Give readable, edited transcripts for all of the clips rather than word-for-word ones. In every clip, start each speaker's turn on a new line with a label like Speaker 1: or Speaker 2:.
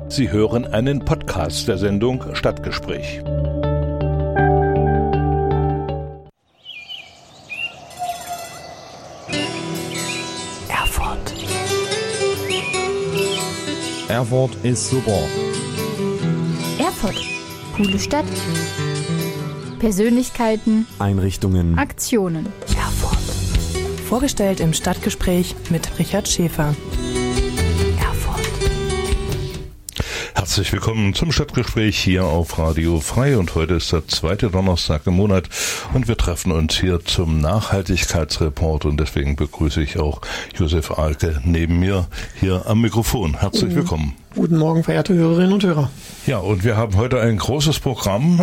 Speaker 1: Sie hören einen Podcast der Sendung Stadtgespräch.
Speaker 2: Erfurt. Erfurt ist super.
Speaker 3: Erfurt. Coole Stadt. Persönlichkeiten.
Speaker 2: Einrichtungen.
Speaker 3: Aktionen.
Speaker 4: Erfurt. Vorgestellt im Stadtgespräch mit Richard Schäfer.
Speaker 1: Herzlich willkommen zum Stadtgespräch hier auf Radio Frei und heute ist der zweite Donnerstag im Monat und wir treffen uns hier zum Nachhaltigkeitsreport und deswegen begrüße ich auch Josef Ahlke neben mir hier am Mikrofon. Herzlich willkommen.
Speaker 5: Guten Morgen, verehrte Hörerinnen und Hörer.
Speaker 1: Ja, und wir haben heute ein großes Programm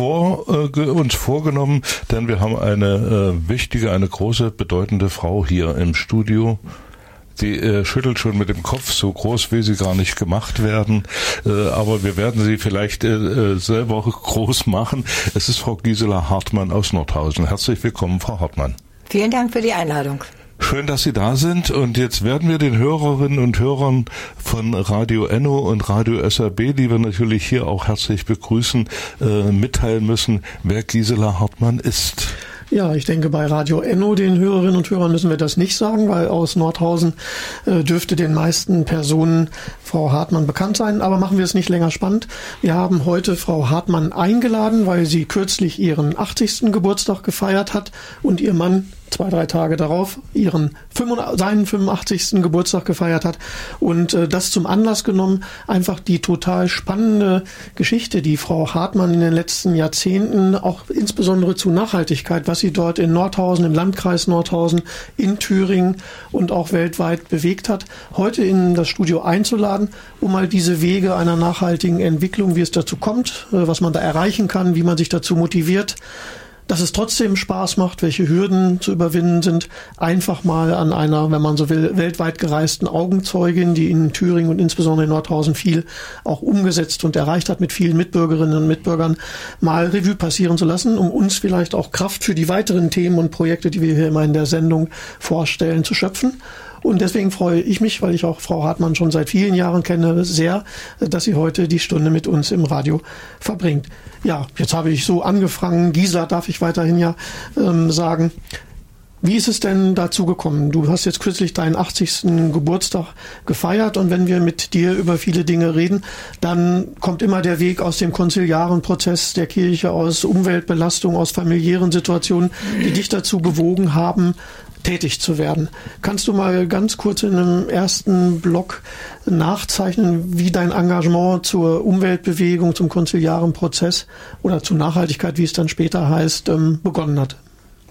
Speaker 1: uns vorgenommen, denn wir haben eine wichtige, eine große, bedeutende Frau hier im Studio. Die schüttelt schon mit dem Kopf, so groß will sie gar nicht gemacht werden, aber wir werden sie vielleicht selber groß machen. Es ist Frau Gisela Hartmann aus Nordhausen. Herzlich willkommen, Frau Hartmann.
Speaker 6: Vielen Dank für die Einladung.
Speaker 1: Schön, dass Sie da sind und jetzt werden wir den Hörerinnen und Hörern von Radio Enno und Radio SRB, die wir natürlich hier auch herzlich begrüßen, mitteilen müssen, wer Gisela Hartmann ist.
Speaker 5: Ja, ich denke, bei Radio Enno, den Hörerinnen und Hörern, müssen wir das nicht sagen, weil aus Nordhausen dürfte den meisten Personen Frau Hartmann bekannt sein. Aber machen wir es nicht länger spannend. Wir haben heute Frau Hartmann eingeladen, weil sie kürzlich ihren 80. Geburtstag gefeiert hat und ihr Mann 2-3 Tage darauf seinen 85. Geburtstag gefeiert hat und das zum Anlass genommen, einfach die total spannende Geschichte, die Frau Hartmann in den letzten Jahrzehnten, auch insbesondere zu Nachhaltigkeit, was sie dort in Nordhausen, im Landkreis Nordhausen, in Thüringen und auch weltweit bewegt hat, heute in das Studio einzuladen, um mal diese Wege einer nachhaltigen Entwicklung, wie es dazu kommt, was man da erreichen kann, wie man sich dazu motiviert, dass es trotzdem Spaß macht, welche Hürden zu überwinden sind, einfach mal an einer, wenn man so will, weltweit gereisten Augenzeugin, die in Thüringen und insbesondere in Nordhausen viel auch umgesetzt und erreicht hat mit vielen Mitbürgerinnen und Mitbürgern, mal Revue passieren zu lassen, um uns vielleicht auch Kraft für die weiteren Themen und Projekte, die wir hier immer in der Sendung vorstellen, zu schöpfen. Und deswegen freue ich mich, weil ich auch Frau Hartmann schon seit vielen Jahren kenne, sehr, dass sie heute die Stunde mit uns im Radio verbringt. Ja, jetzt habe ich so angefangen. Gisela darf ich weiterhin sagen. Wie ist es denn dazu gekommen? Du hast jetzt kürzlich deinen 80. Geburtstag gefeiert und wenn wir mit dir über viele Dinge reden, dann kommt immer der Weg aus dem konziliaren Prozess der Kirche, aus Umweltbelastung, aus familiären Situationen, die dich dazu bewogen haben, tätig zu werden. Kannst du mal ganz kurz in einem ersten Block nachzeichnen, wie dein Engagement zur Umweltbewegung, zum konziliaren Prozess oder zur Nachhaltigkeit, wie es dann später heißt, begonnen hat?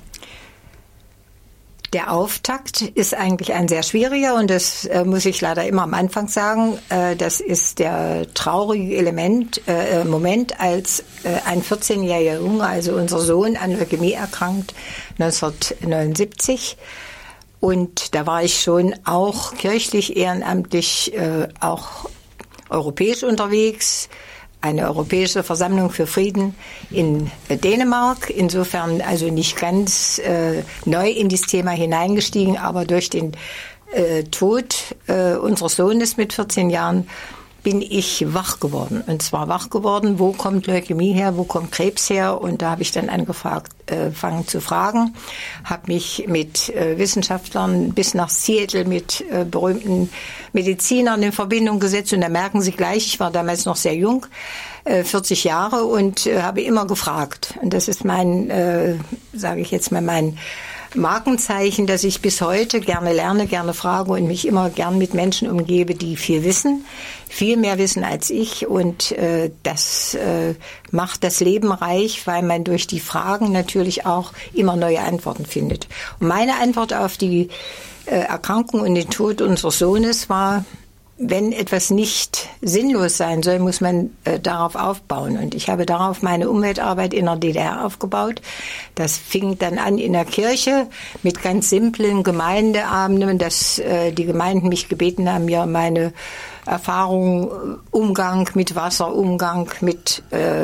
Speaker 6: Der Auftakt ist eigentlich ein sehr schwieriger und das muss ich leider immer am Anfang sagen. Das ist der traurige Moment, als ein 14-jähriger Junge, also unser Sohn, an Leukämie erkrankt, 1979. Und da war ich schon auch kirchlich, ehrenamtlich, auch europäisch unterwegs. Eine europäische Versammlung für Frieden in Dänemark. Insofern also nicht ganz neu in dieses Thema hineingestiegen, aber durch den Tod unseres Sohnes mit 14 Jahren bin ich wach geworden. Und zwar wach geworden, wo kommt Leukämie her, wo kommt Krebs her? Und da habe ich dann angefangen zu fragen, habe mich mit Wissenschaftlern bis nach Seattle mit berühmten Medizinern in Verbindung gesetzt. Und da merken Sie gleich, ich war damals noch sehr jung, 40 Jahre und habe immer gefragt. Und das ist mein, sage ich jetzt mal, mein Markenzeichen, dass ich bis heute gerne lerne, gerne frage und mich immer gern mit Menschen umgebe, die viel wissen, viel mehr wissen als ich und das macht das Leben reich, weil man durch die Fragen natürlich auch immer neue Antworten findet. Und meine Antwort auf die Erkrankung und den Tod unseres Sohnes war, wenn etwas nicht sinnlos sein soll, muss man darauf aufbauen. Und ich habe darauf meine Umweltarbeit in der DDR aufgebaut. Das fing dann an in der Kirche mit ganz simplen Gemeindeabenden, dass die Gemeinden mich gebeten haben, mir meine Erfahrungen, Umgang mit Wasser, Umgang mit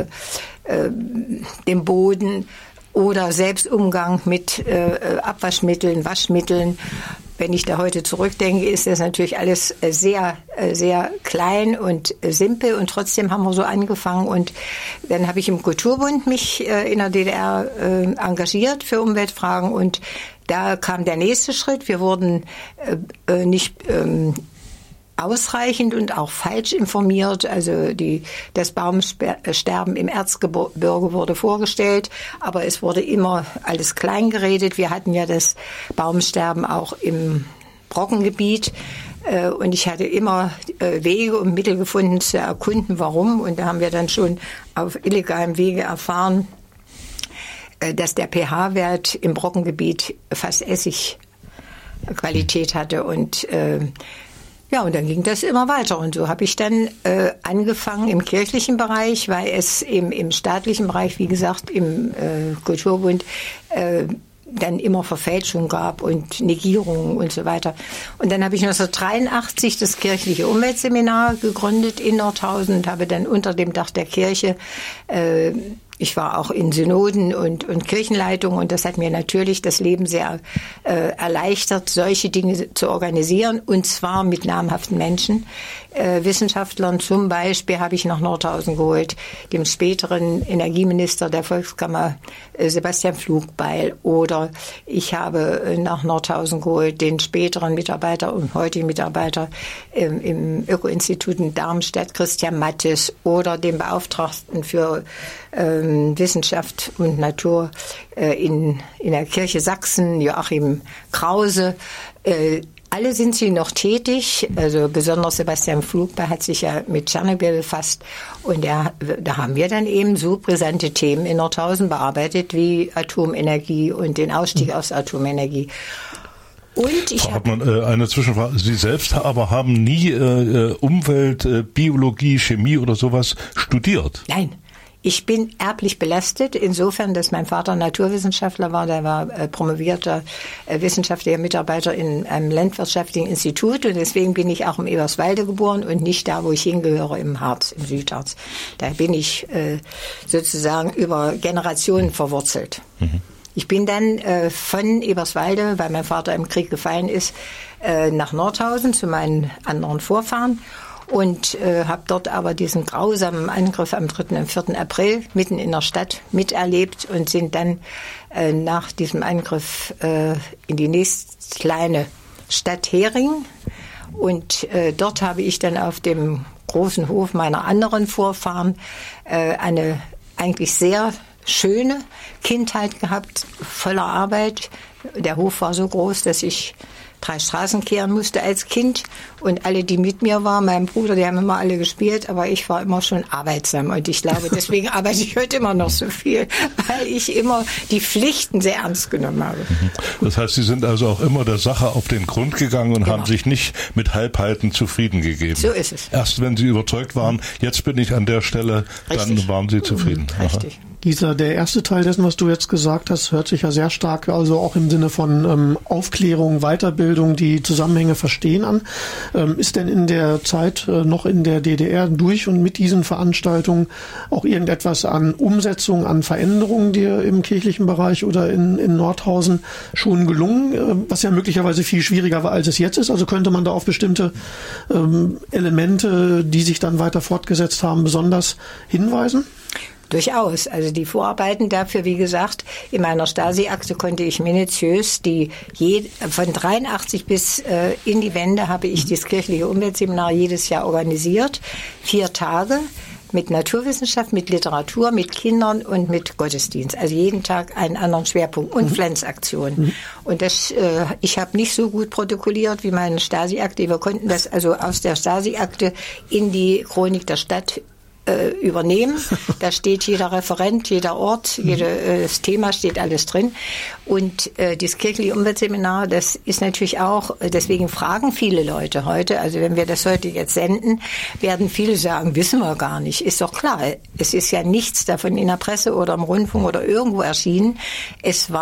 Speaker 6: dem Boden oder Selbstumgang mit Abwaschmitteln, Waschmitteln wenn ich da heute zurückdenke, ist das natürlich alles sehr, sehr klein und simpel und trotzdem haben wir so angefangen und dann habe ich im Kulturbund mich in der DDR engagiert für Umweltfragen und da kam der nächste Schritt. Wir wurden nicht ausreichend und auch falsch informiert. Also das Baumsterben im Erzgebirge wurde vorgestellt, aber es wurde immer alles klein geredet. Wir hatten ja das Baumsterben auch im Brockengebiet und ich hatte immer Wege und Mittel gefunden zu erkunden, warum. Und da haben wir dann schon auf illegalem Wege erfahren, dass der pH-Wert im Brockengebiet fast Essigqualität hatte und und dann ging das immer weiter. Und so habe ich dann angefangen im kirchlichen Bereich, weil es im staatlichen Bereich, wie gesagt, im Kulturbund dann immer Verfälschungen gab und Negierungen und so weiter. Und dann habe ich 1983 das kirchliche Umweltseminar gegründet in Nordhausen und habe dann unter dem Dach der Kirche ich war auch in Synoden und Kirchenleitungen und das hat mir natürlich das Leben sehr erleichtert, solche Dinge zu organisieren und zwar mit namhaften Menschen, Wissenschaftlern. Zum Beispiel habe ich nach Nordhausen geholt, dem späteren Energieminister der Volkskammer Sebastian Pflugbeil, oder ich habe nach Nordhausen geholt den späteren Mitarbeiter und heutigen Mitarbeiter im Öko-Institut in Darmstadt, Christian Mattes, oder den Beauftragten für Wissenschaft und Natur in der Kirche Sachsen, Joachim Krause. Alle sind sie noch tätig, also besonders Sebastian Pflugbeil hat sich ja mit Tschernobyl befasst und da haben wir dann eben so brisante Themen in Nordhausen bearbeitet wie Atomenergie und den Ausstieg aus Atomenergie. Und ich habe
Speaker 1: eine Zwischenfrage. Sie selbst aber haben nie Umwelt, Biologie, Chemie oder sowas studiert?
Speaker 6: Nein. Ich bin erblich belastet, insofern, dass mein Vater Naturwissenschaftler war. Der war promovierter wissenschaftlicher Mitarbeiter in einem landwirtschaftlichen Institut und deswegen bin ich auch im Eberswalde geboren und nicht da, wo ich hingehöre, im Harz, im Südharz. Da bin ich sozusagen über Generationen verwurzelt. Mhm. Ich bin dann von Eberswalde, weil mein Vater im Krieg gefallen ist, nach Nordhausen zu meinen anderen Vorfahren. Und habe dort aber diesen grausamen Angriff am 3. und 4. April mitten in der Stadt miterlebt und sind dann nach diesem Angriff in die nächst kleine Stadt Hering. Und dort habe ich dann auf dem großen Hof meiner anderen Vorfahren eine eigentlich sehr schöne Kindheit gehabt, voller Arbeit. Der Hof war so groß, dass ich 3 Straßen kehren musste als Kind und alle, die mit mir waren, mein Bruder, die haben immer alle gespielt, aber ich war immer schon arbeitsam und ich glaube, deswegen arbeite ich heute immer noch so viel, weil ich immer die Pflichten sehr ernst genommen habe.
Speaker 1: Das heißt, Sie sind also auch immer der Sache auf den Grund gegangen und haben sich nicht mit Halbheiten zufrieden gegeben.
Speaker 6: So ist es.
Speaker 1: Erst wenn Sie überzeugt waren, jetzt bin ich an der Stelle,
Speaker 6: Richtig.
Speaker 1: Dann waren Sie zufrieden.
Speaker 6: Richtig.
Speaker 5: Dieser, der erste Teil dessen, was du jetzt gesagt hast, hört sich ja sehr stark, also auch im Sinne von Aufklärung, Weiterbildung, die Zusammenhänge verstehen an. Ist denn in der Zeit noch in der DDR durch und mit diesen Veranstaltungen auch irgendetwas an Umsetzung, an Veränderungen dir im kirchlichen Bereich oder in Nordhausen schon gelungen, was ja möglicherweise viel schwieriger war, als es jetzt ist? Also könnte man da auf bestimmte Elemente, die sich dann weiter fortgesetzt haben, besonders hinweisen?
Speaker 6: Durchaus. Also die Vorarbeiten dafür, wie gesagt, in meiner Stasi-Akte konnte ich minutiös von 83 bis in die Wende habe ich das kirchliche Umweltseminar jedes Jahr organisiert. 4 Tage mit Naturwissenschaft, mit Literatur, mit Kindern und mit Gottesdienst. Also jeden Tag einen anderen Schwerpunkt und Pflanzaktionen. Und ich habe nicht so gut protokolliert wie meine Stasi-Akte. Wir konnten das also aus der Stasi-Akte in die Chronik der Stadt übernehmen. Da steht jeder Referent, jeder Ort, jedes Thema steht alles drin. Und das kirchliche Umweltseminar, das ist natürlich auch, deswegen fragen viele Leute heute, also wenn wir das heute jetzt senden, werden viele sagen, wissen wir gar nicht. Ist doch klar, es ist ja nichts davon in der Presse oder im Rundfunk oder irgendwo erschienen. Es war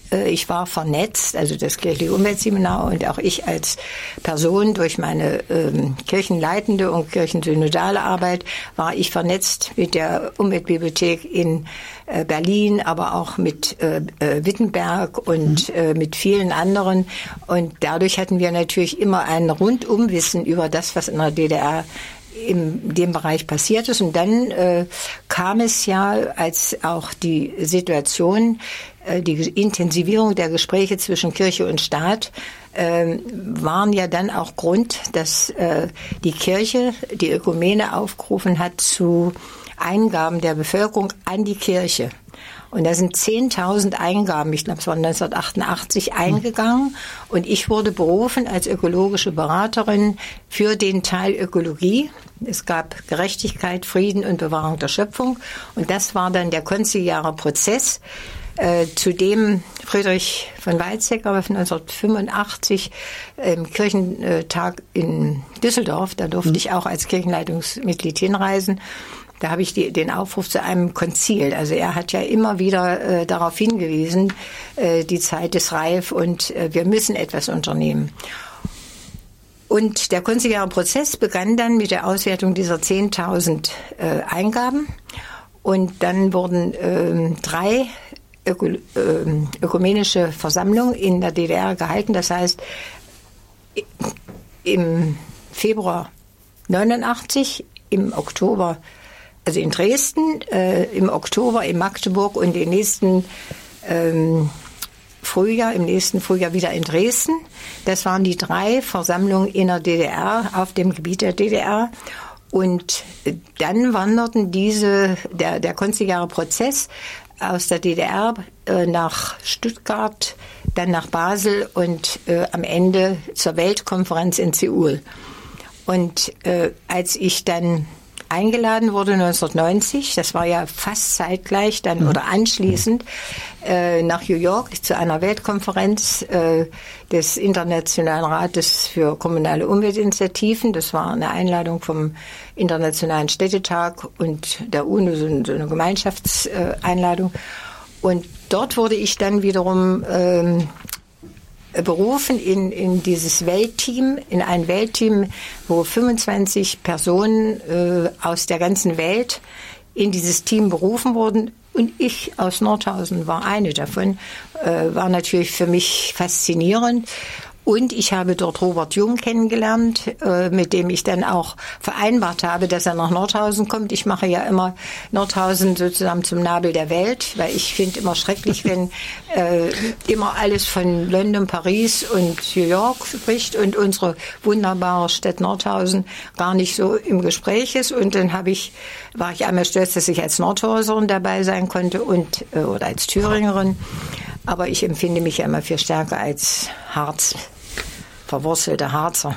Speaker 6: ich war vernetzt, also das Kirchliche Umweltseminar und auch ich als Person durch meine kirchenleitende und kirchensynodale Arbeit war ich vernetzt mit der Umweltbibliothek in Berlin, aber auch mit Wittenberg und mit vielen anderen. Und dadurch hatten wir natürlich immer ein Rundumwissen über das, was in der DDR in dem Bereich passiert ist. Und dann kam es ja, als auch die Situation, die Intensivierung der Gespräche zwischen Kirche und Staat, waren ja dann auch Grund, dass die Kirche, die Ökumene aufgerufen hat zu Eingaben der Bevölkerung an die Kirche. Und da sind 10.000 Eingaben, ich glaube es war 1988, eingegangen. Und ich wurde berufen als ökologische Beraterin für den Teil Ökologie. Es gab Gerechtigkeit, Frieden und Bewahrung der Schöpfung. Und das war dann der konziliare Prozess, zu dem Friedrich von Weizsäcker 1985 im Kirchentag in Düsseldorf, da durfte ich auch als Kirchenleitungsmitglied hinreisen. Da habe ich den Aufruf zu einem Konzil. Also er hat ja immer wieder darauf hingewiesen, die Zeit ist reif und wir müssen etwas unternehmen. Und der konziliare Prozess begann dann mit der Auswertung dieser 10.000 Eingaben. Und dann wurden 3 ökumenische Versammlungen in der DDR gehalten. Das heißt, im Februar 89, im Oktober, also in Dresden, im Oktober in Magdeburg und im nächsten Frühjahr wieder in Dresden. Das waren die 3 Versammlungen in der DDR, auf dem Gebiet der DDR. Und dann wanderten der konziliare Prozess aus der DDR nach Stuttgart, dann nach Basel und am Ende zur Weltkonferenz in Seoul. Und als ich dann eingeladen wurde 1990, das war ja fast zeitgleich dann oder anschließend, nach New York zu einer Weltkonferenz des Internationalen Rates für kommunale Umweltinitiativen. Das war eine Einladung vom Internationalen Städtetag und der UNO, so eine Gemeinschaftseinladung. Und dort wurde ich dann wiederum berufen in dieses Weltteam, in ein Weltteam, wo 25 Personen aus der ganzen Welt in dieses Team berufen wurden. Und ich aus Nordhausen war eine davon. War natürlich für mich faszinierend. Und ich habe dort Robert Jung kennengelernt, mit dem ich dann auch vereinbart habe, dass er nach Nordhausen kommt. Ich mache ja immer Nordhausen sozusagen zum Nabel der Welt, weil ich finde immer schrecklich, wenn immer alles von London, Paris und New York spricht und unsere wunderbare Stadt Nordhausen gar nicht so im Gespräch ist. Und dann war ich einmal stolz, dass ich als Nordhauserin dabei sein konnte oder als Thüringerin. Aber ich empfinde mich ja immer viel stärker als verwurzelter Harzer.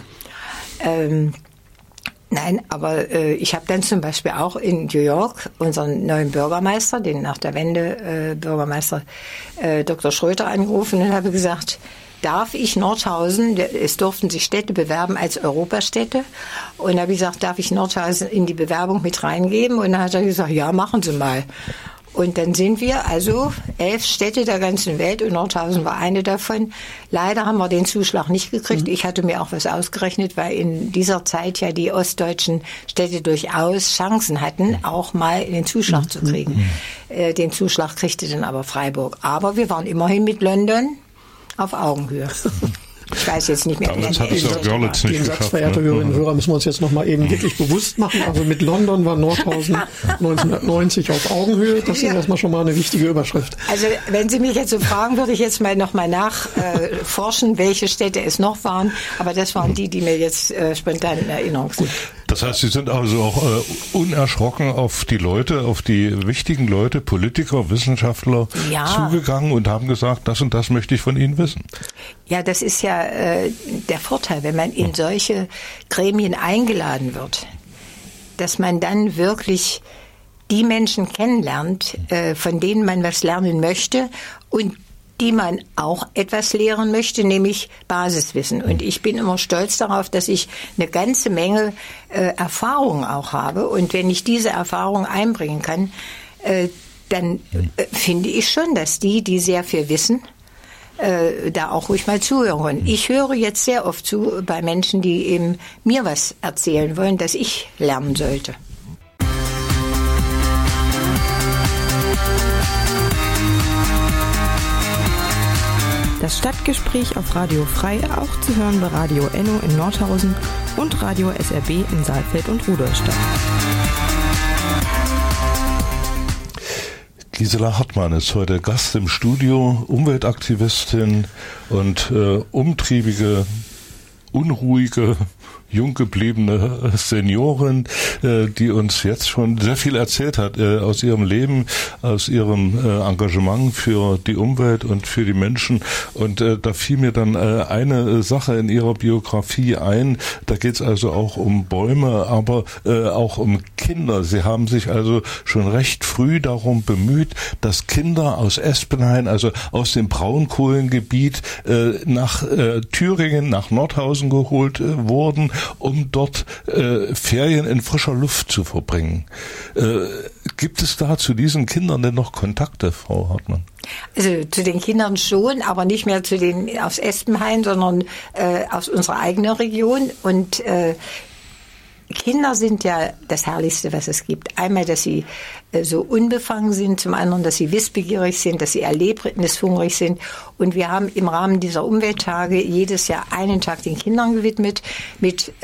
Speaker 6: Nein, aber ich habe dann zum Beispiel auch in New York unseren neuen Bürgermeister, den nach der Wende Bürgermeister Dr. Schröter, angerufen und habe gesagt, darf ich Nordhausen, es durften sich Städte bewerben als Europastädte, und habe ich gesagt, darf ich Nordhausen in die Bewerbung mit reingeben? Und dann hat er gesagt, ja, machen Sie mal. Und dann sind wir also 11 Städte der ganzen Welt und Nordhausen war eine davon. Leider haben wir den Zuschlag nicht gekriegt. Ich hatte mir auch was ausgerechnet, weil in dieser Zeit ja die ostdeutschen Städte durchaus Chancen hatten, auch mal den Zuschlag zu kriegen. Den Zuschlag kriegte dann aber Freiburg. Aber wir waren immerhin mit London auf Augenhöhe. Ich weiß jetzt nicht mehr.
Speaker 1: Damals hat es ja Görlitz nicht
Speaker 5: Den
Speaker 1: geschafft.
Speaker 5: Satz, verehrte Hörerinnen und Hörer, müssen wir uns jetzt nochmal eben wirklich bewusst machen. Also mit London war Nordhausen 1990 auf Augenhöhe. Das ist erstmal schon mal eine wichtige Überschrift.
Speaker 6: Also wenn Sie mich jetzt so fragen, würde ich jetzt mal nochmal nachforschen, welche Städte es noch waren. Aber das waren die mir jetzt spontan in Erinnerung sind.
Speaker 1: Das heißt, Sie sind also auch unerschrocken auf die Leute, auf die wichtigen Leute, Politiker, Wissenschaftler zugegangen und haben gesagt, das und das möchte ich von Ihnen wissen.
Speaker 6: Ja, das ist ja der Vorteil, wenn man in solche Gremien eingeladen wird, dass man dann wirklich die Menschen kennenlernt, von denen man was lernen möchte und die man auch etwas lehren möchte, nämlich Basiswissen. Und ich bin immer stolz darauf, dass ich eine ganze Menge Erfahrung auch habe. Und wenn ich diese Erfahrung einbringen kann, dann finde ich schon, dass die sehr viel wissen, da auch ruhig mal zuhören. Ich höre jetzt sehr oft zu bei Menschen, die eben mir was erzählen wollen, dass ich lernen sollte.
Speaker 4: Das Stadtgespräch auf Radio Frei, auch zu hören bei Radio Enno in Nordhausen und Radio SRB in Saalfeld und Rudolstadt.
Speaker 1: Gisela Hartmann ist heute Gast im Studio, Umweltaktivistin und umtriebige, unruhige, jung gebliebene Seniorin, die uns jetzt schon sehr viel erzählt hat aus ihrem Leben, aus ihrem Engagement für die Umwelt und für die Menschen. Und da fiel mir dann eine Sache in ihrer Biografie ein. Da geht es also auch um Bäume, aber auch um Kinder. Sie haben sich also schon recht früh darum bemüht, dass Kinder aus Espenhain, also aus dem Braunkohlengebiet, nach Thüringen, nach Nordhausen geholt wurden, um dort Ferien in frischer Luft zu verbringen. Gibt es da zu diesen Kindern denn noch Kontakte, Frau Hartmann?
Speaker 6: Also zu den Kindern schon, aber nicht mehr zu den aus Espenhain, sondern aus unserer eigenen Region. Und Kinder sind ja das Herrlichste, was es gibt. Einmal, dass sie so unbefangen sind, zum anderen, dass sie wissbegierig sind, dass sie erlebnishungrig sind. Und wir haben im Rahmen dieser Umwelttage jedes Jahr einen Tag den Kindern gewidmet mit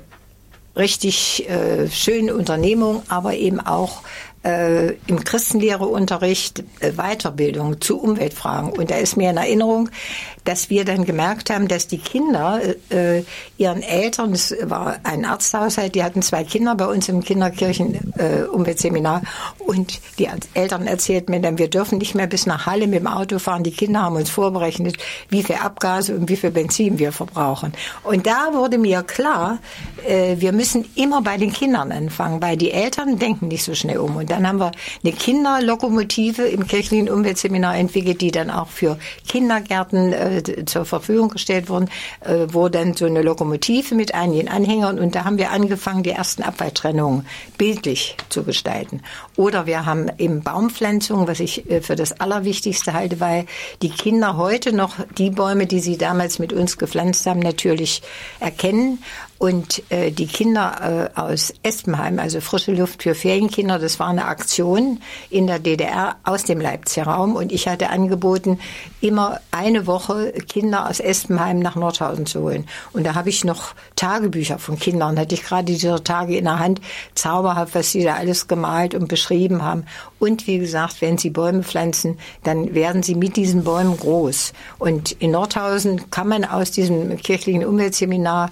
Speaker 6: richtig schönen Unternehmungen, aber eben auch im Christenlehreunterricht Weiterbildung zu Umweltfragen. Und da ist mir in Erinnerung, dass wir dann gemerkt haben, dass die Kinder ihren Eltern, es war ein Arzthaushalt, die hatten 2 Kinder bei uns im Kinderkirchen-Umweltseminar und die Eltern erzählten mir dann, wir dürfen nicht mehr bis nach Halle mit dem Auto fahren. Die Kinder haben uns vorberechnet, wie viel Abgase und wie viel Benzin wir verbrauchen. Und da wurde mir klar, wir müssen immer bei den Kindern anfangen, weil die Eltern denken nicht so schnell um. Und dann haben wir eine Kinderlokomotive im kirchlichen Umweltseminar entwickelt, die dann auch für Kindergärten zur Verfügung gestellt wurden, wo dann so eine Lokomotive mit einigen Anhängern und da haben wir angefangen, die ersten Abfalltrennungen bildlich zu gestalten. Oder wir haben eben Baumpflanzung, was ich für das Allerwichtigste halte, weil die Kinder heute noch die Bäume, die sie damals mit uns gepflanzt haben, natürlich erkennen. Und die Kinder aus Espenheim, also frische Luft für Ferienkinder, das war eine Aktion in der DDR aus dem Leipziger Raum. Und ich hatte angeboten, immer eine Woche Kinder aus Espenheim nach Nordhausen zu holen. Und da habe ich noch Tagebücher von Kindern, hatte ich gerade diese Tage in der Hand, zauberhaft, was sie da alles gemalt und beschrieben haben. Und wie gesagt, wenn sie Bäume pflanzen, dann werden sie mit diesen Bäumen groß. Und in Nordhausen kann man aus diesem kirchlichen Umweltseminar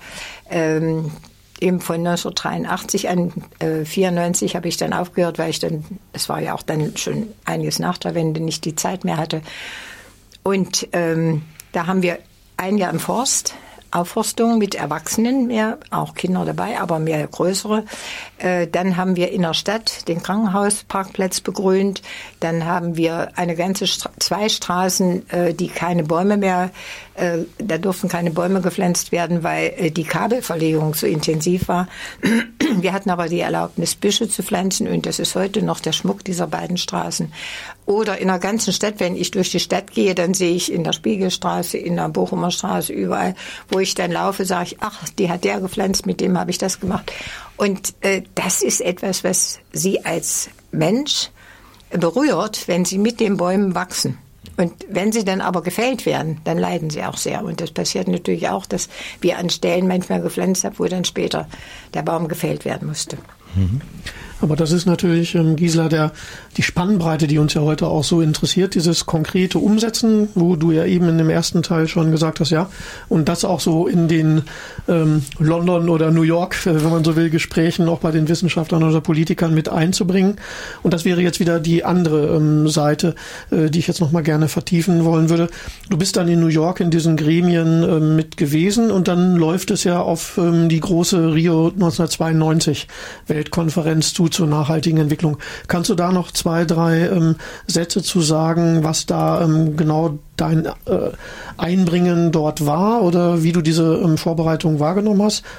Speaker 6: eben von 1983 an 94 habe ich dann aufgehört, weil ich dann, es war ja auch dann schon einiges nach der Wende, nicht die Zeit mehr hatte. Und da haben wir ein Jahr im Forst, Aufforstung mit Erwachsenen, mehr, auch Kinder dabei, aber mehr größere. Dann haben wir in der Stadt den Krankenhausparkplatz begrünt. Dann haben wir eine ganze 2 Straßen, die keine Bäume mehr, da durften keine Bäume gepflanzt werden, weil die Kabelverlegung so intensiv war. Wir hatten aber die Erlaubnis, Büsche zu pflanzen und das ist heute noch der Schmuck dieser beiden Straßen. Oder in der ganzen Stadt, wenn ich durch die Stadt gehe, dann sehe ich in der Spiegelstraße, in der Bochumer Straße, überall, wo ich dann laufe, sage ich, ach, die hat der gepflanzt, mit dem habe ich das gemacht. Und das ist etwas, was Sie als Mensch berührt, wenn Sie mit den Bäumen wachsen. Und wenn sie dann aber gefällt werden, dann leiden sie auch sehr. Und das passiert natürlich auch, dass wir an Stellen manchmal gepflanzt haben, wo dann später der Baum gefällt werden musste.
Speaker 5: Mhm. Aber das ist natürlich, Gisela, die Spannbreite, die uns ja heute auch so interessiert, dieses konkrete Umsetzen, wo du ja eben in dem ersten Teil schon gesagt hast, ja, und das auch so in den London oder New York, wenn man so will, Gesprächen auch bei den Wissenschaftlern oder Politikern mit einzubringen. Und das wäre jetzt wieder die andere Seite, die ich jetzt nochmal gerne vertiefen wollen würde. Du bist dann in New York in diesen Gremien mit gewesen und dann läuft es ja auf die große Rio 1992 Weltkonferenz zur nachhaltigen Entwicklung. Kannst du da noch 2, 3 Sätze zu sagen, was da genau dein Einbringen dort war oder wie du diese Vorbereitung wahrgenommen hast?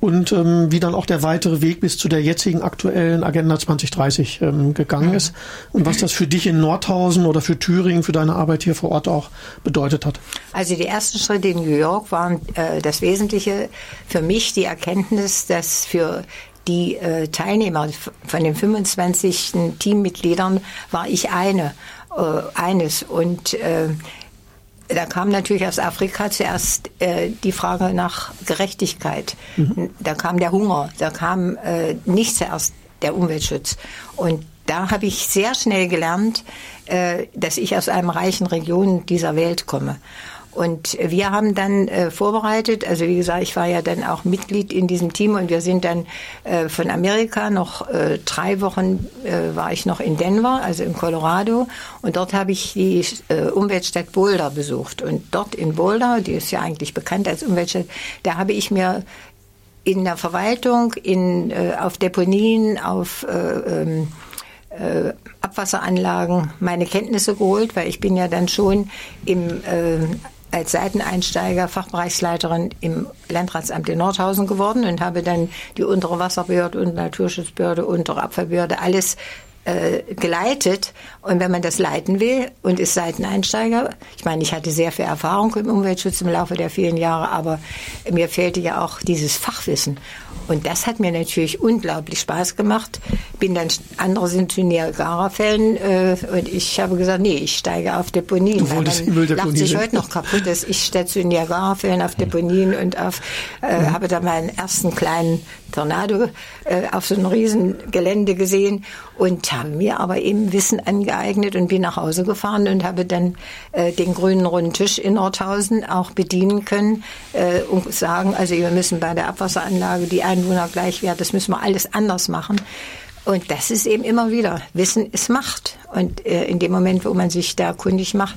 Speaker 5: und wie dann auch der weitere Weg bis zu der jetzigen aktuellen Agenda 2030 gegangen ist und was das für dich in Nordhausen oder für Thüringen, für deine Arbeit hier vor Ort auch bedeutet hat.
Speaker 6: Also die ersten Schritte in New York waren das Wesentliche für mich, die Erkenntnis, dass für die Teilnehmer von den 25 Teammitgliedern war ich eines. Und da kam natürlich aus Afrika zuerst die Frage nach Gerechtigkeit. Da kam der Hunger, da kam nicht zuerst der Umweltschutz. Und da habe ich sehr schnell gelernt, dass ich aus einer reichen Region dieser Welt komme. Und wir haben dann vorbereitet, also wie gesagt, ich war ja dann auch Mitglied in diesem Team und wir sind dann von Amerika noch 3 Wochen war ich noch in Denver, also in Colorado, und dort habe ich die Umweltstadt Boulder besucht. Und dort in Boulder, die ist ja eigentlich bekannt als Umweltstadt, da habe ich mir in der Verwaltung, auf Deponien, auf Abwasseranlagen meine Kenntnisse geholt, weil ich bin ja dann schon als Seiteneinsteiger Fachbereichsleiterin im Landratsamt in Nordhausen geworden und habe dann die untere Wasserbehörde und Naturschutzbehörde, untere Abfallbehörde, alles geleitet. Und wenn man das leiten will und ist Seiteneinsteiger, ich meine, ich hatte sehr viel Erfahrung im Umweltschutz im Laufe der vielen Jahre, aber mir fehlte ja auch dieses Fachwissen. Und das hat mir natürlich unglaublich Spaß gemacht. Andere sind zu Niagara-Fällen und ich habe gesagt, nee, ich steige auf Deponien.
Speaker 5: Du wolltest
Speaker 6: man lacht sich heute noch kaputt, dass ich statt zu Niagara-Fällen auf Deponien und habe da meinen ersten kleinen Tornado auf so einem riesen Gelände gesehen und habe mir aber eben Wissen angeeignet und bin nach Hause gefahren und habe dann den grünen runden Tisch in Nordhausen auch bedienen können und sagen, also wir müssen bei der Abwasseranlage die Einwohner gleichwert, das müssen wir alles anders machen. Und das ist eben immer wieder, Wissen ist Macht. Und in dem Moment, wo man sich da kundig macht,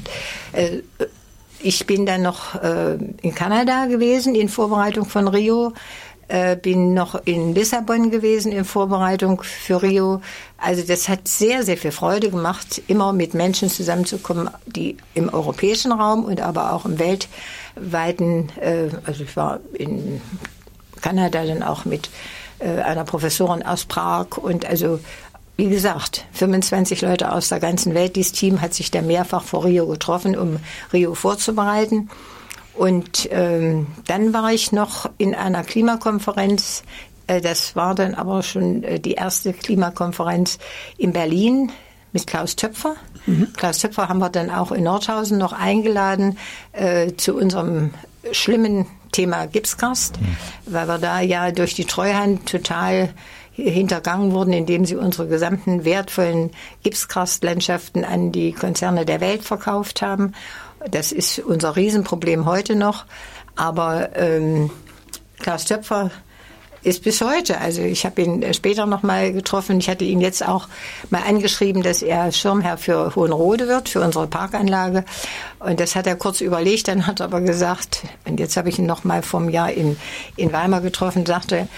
Speaker 6: ich bin dann noch in Kanada gewesen in Vorbereitung von Rio, bin noch in Lissabon gewesen in Vorbereitung für Rio. Also das hat sehr, sehr viel Freude gemacht, immer mit Menschen zusammenzukommen, die im europäischen Raum und aber auch im weltweiten, also ich war in Kanada dann auch mit einer Professorin aus Prag und also wie gesagt, 25 Leute aus der ganzen Welt. Dieses Team hat sich da mehrfach vor Rio getroffen, um Rio vorzubereiten. Und dann war ich noch in einer Klimakonferenz, das war dann aber schon die erste Klimakonferenz in Berlin mit Klaus Töpfer. Klaus Töpfer haben wir dann auch in Nordhausen noch eingeladen zu unserem schlimmen Thema Gipskast, weil wir da ja durch die Treuhand total hintergangen wurden, indem sie unsere gesamten wertvollen Gipskrastlandschaften an die Konzerne der Welt verkauft haben. Das ist unser Riesenproblem heute noch. Aber Klaus Töpfer ist bis heute, also ich habe ihn später noch mal getroffen, ich hatte ihn jetzt auch mal angeschrieben, dass er Schirmherr für Hohenrode wird, für unsere Parkanlage. Und das hat er kurz überlegt, dann hat er aber gesagt, und jetzt habe ich ihn noch mal vor einem Jahr in Weimar getroffen, sagte,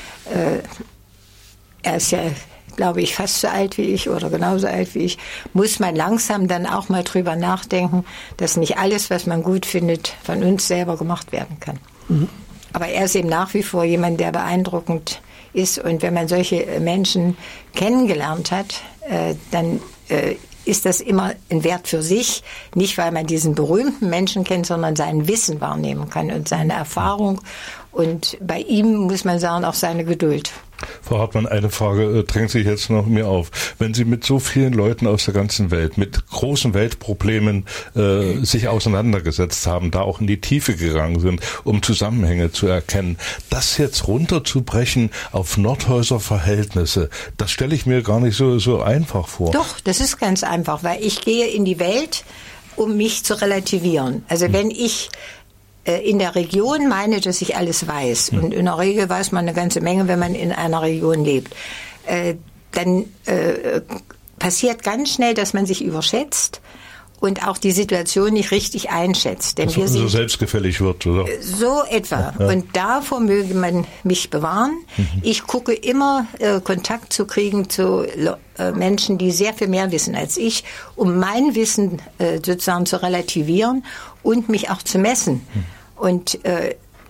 Speaker 6: er ist ja, glaube ich, fast so alt wie ich oder genauso alt wie ich, muss man langsam dann auch mal drüber nachdenken, dass nicht alles, was man gut findet, von uns selber gemacht werden kann. Aber er ist eben nach wie vor jemand, der beeindruckend ist. Und wenn man solche Menschen kennengelernt hat, dann ist das immer ein Wert für sich. Nicht, weil man diesen berühmten Menschen kennt, sondern sein Wissen wahrnehmen kann und seine Erfahrung. Und bei ihm muss man sagen, auch seine Geduld.
Speaker 1: Frau Hartmann, eine Frage drängt sich jetzt noch mir auf. Wenn Sie mit so vielen Leuten aus der ganzen Welt, mit großen Weltproblemen sich auseinandergesetzt haben, da auch in die Tiefe gegangen sind, um Zusammenhänge zu erkennen, das jetzt runterzubrechen auf Nordhäuser Verhältnisse, das stelle ich mir gar nicht so einfach vor.
Speaker 6: Doch, das ist ganz einfach, weil ich gehe in die Welt, um mich zu relativieren. Also wenn ich in der Region meine, dass ich alles weiß. Und in der Regel weiß man eine ganze Menge, wenn man in einer Region lebt. Dann passiert ganz schnell, dass man sich überschätzt und auch die Situation nicht richtig einschätzt. Denn wir
Speaker 1: so selbstgefällig wird, oder?
Speaker 6: So etwa. Ja. Und davor möge man mich bewahren. Ich gucke immer, Kontakt zu kriegen zu Menschen, die sehr viel mehr wissen als ich, um mein Wissen sozusagen zu relativieren und mich auch zu messen. Und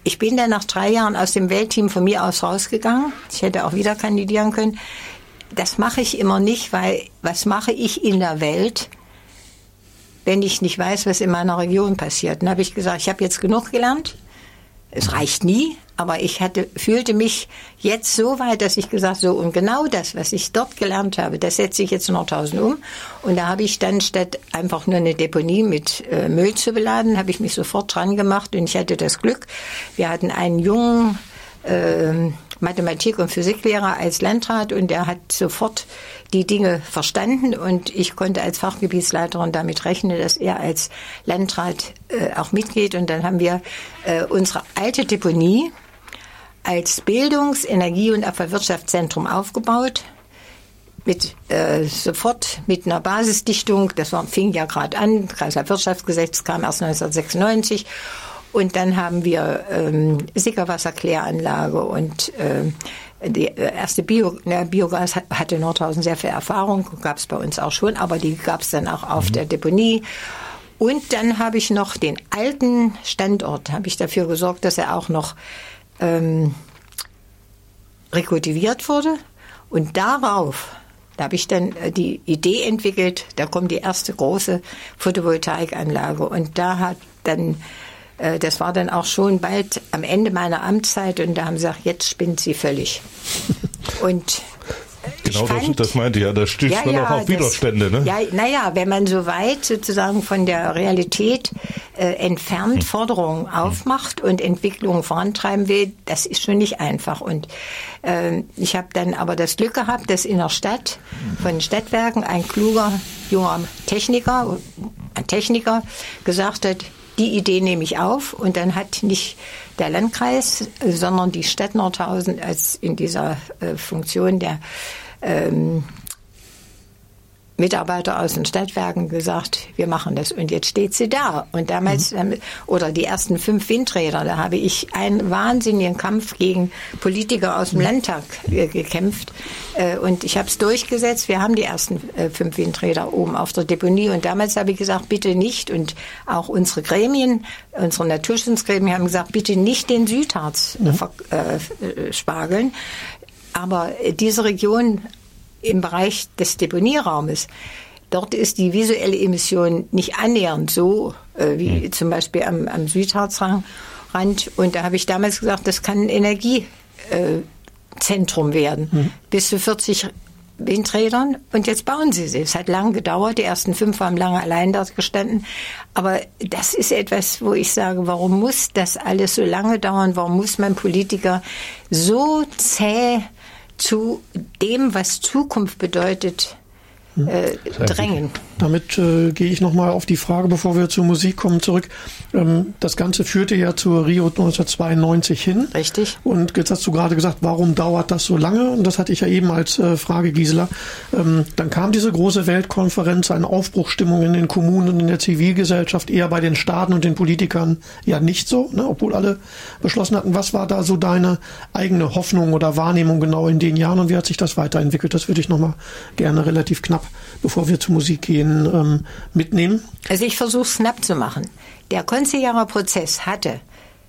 Speaker 6: ich bin dann nach 3 Jahren aus dem Wählteam von mir aus rausgegangen. Ich hätte auch wieder kandidieren können. Das mache ich immer nicht, weil was mache ich in der Welt, wenn ich nicht weiß, was in meiner Region passiert? Dann habe ich gesagt, ich habe jetzt genug gelernt. Es reicht nie, aber ich fühlte mich jetzt so weit, dass ich gesagt habe, so, und genau das, was ich dort gelernt habe, das setze ich jetzt in Nordhausen um. Und da habe ich dann, statt einfach nur eine Deponie mit Müll zu beladen, habe ich mich sofort dran gemacht und ich hatte das Glück. Wir hatten einen jungen Mathematik- und Physiklehrer als Landrat und der hat sofort die Dinge verstanden und ich konnte als Fachgebietsleiterin damit rechnen, dass er als Landrat auch mitgeht. Und dann haben wir unsere alte Deponie als Bildungs-, Energie- und Abfallwirtschaftszentrum aufgebaut. Sofort mit einer Basisdichtung, fing ja gerade an, Kreislaufwirtschaftsgesetz kam erst 1996. Und dann haben wir Sickerwasserkläranlage und die erste Biogas hatte Nordhausen sehr viel Erfahrung, gab es bei uns auch schon, aber die gab es dann auch auf der Deponie. Und dann habe ich noch den alten Standort, habe ich dafür gesorgt, dass er auch noch rekultiviert wurde. Und darauf, da habe ich dann die Idee entwickelt, da kommt die erste große Photovoltaikanlage. Und da hat dann das war dann auch schon bald am Ende meiner Amtszeit und da haben sie gesagt, jetzt spinnt sie völlig. Und
Speaker 1: genau, das meinte ich ja, da stößt man auch auf Widerstände, ne? Ja,
Speaker 6: naja, wenn man so weit sozusagen von der Realität entfernt Forderungen aufmacht und Entwicklungen vorantreiben will, das ist schon nicht einfach. Und ich habe dann aber das Glück gehabt, dass in der Stadt von den Stadtwerken ein kluger, junger Techniker gesagt hat, die Idee nehme ich auf und dann hat nicht der Landkreis, sondern die Stadt Nordhausen als in dieser Funktion der Mitarbeiter aus den Stadtwerken gesagt, wir machen das und jetzt steht sie da. Und damals, oder die ersten 5 Windräder, da habe ich einen wahnsinnigen Kampf gegen Politiker aus dem Landtag gekämpft und ich habe es durchgesetzt. Wir haben die ersten 5 Windräder oben auf der Deponie und damals habe ich gesagt, bitte nicht und auch unsere Gremien, unsere Naturschutzgremien haben gesagt, bitte nicht den Südharz spargeln. Aber diese Region im Bereich des Deponieraums, dort ist die visuelle Emission nicht annähernd so wie zum Beispiel am Südharzrand. Und da habe ich damals gesagt, das kann ein Energiezentrum werden. Bis zu 40 Windrädern. Und jetzt bauen sie sie. Es hat lange gedauert. Die ersten 5 haben lange allein dort gestanden. Aber das ist etwas, wo ich sage, warum muss das alles so lange dauern? Warum muss man Politiker so zäh zu dem, was Zukunft bedeutet, drängen?
Speaker 5: Damit gehe ich nochmal auf die Frage, bevor wir zur Musik kommen, zurück. Das Ganze führte ja zur Rio 1992 hin.
Speaker 6: Richtig.
Speaker 5: Und jetzt hast du gerade gesagt, warum dauert das so lange? Und das hatte ich ja eben als Frage, Gisela. Dann kam diese große Weltkonferenz, eine Aufbruchsstimmung in den Kommunen und in der Zivilgesellschaft, eher bei den Staaten und den Politikern ja nicht so, ne, obwohl alle beschlossen hatten. Was war da so deine eigene Hoffnung oder Wahrnehmung genau in den Jahren und wie hat sich das weiterentwickelt? Das würde ich nochmal gerne relativ knapp, bevor wir zur Musik gehen, mitnehmen.
Speaker 6: Also ich versuche es knapp zu machen. Der Konziliarer Prozess hatte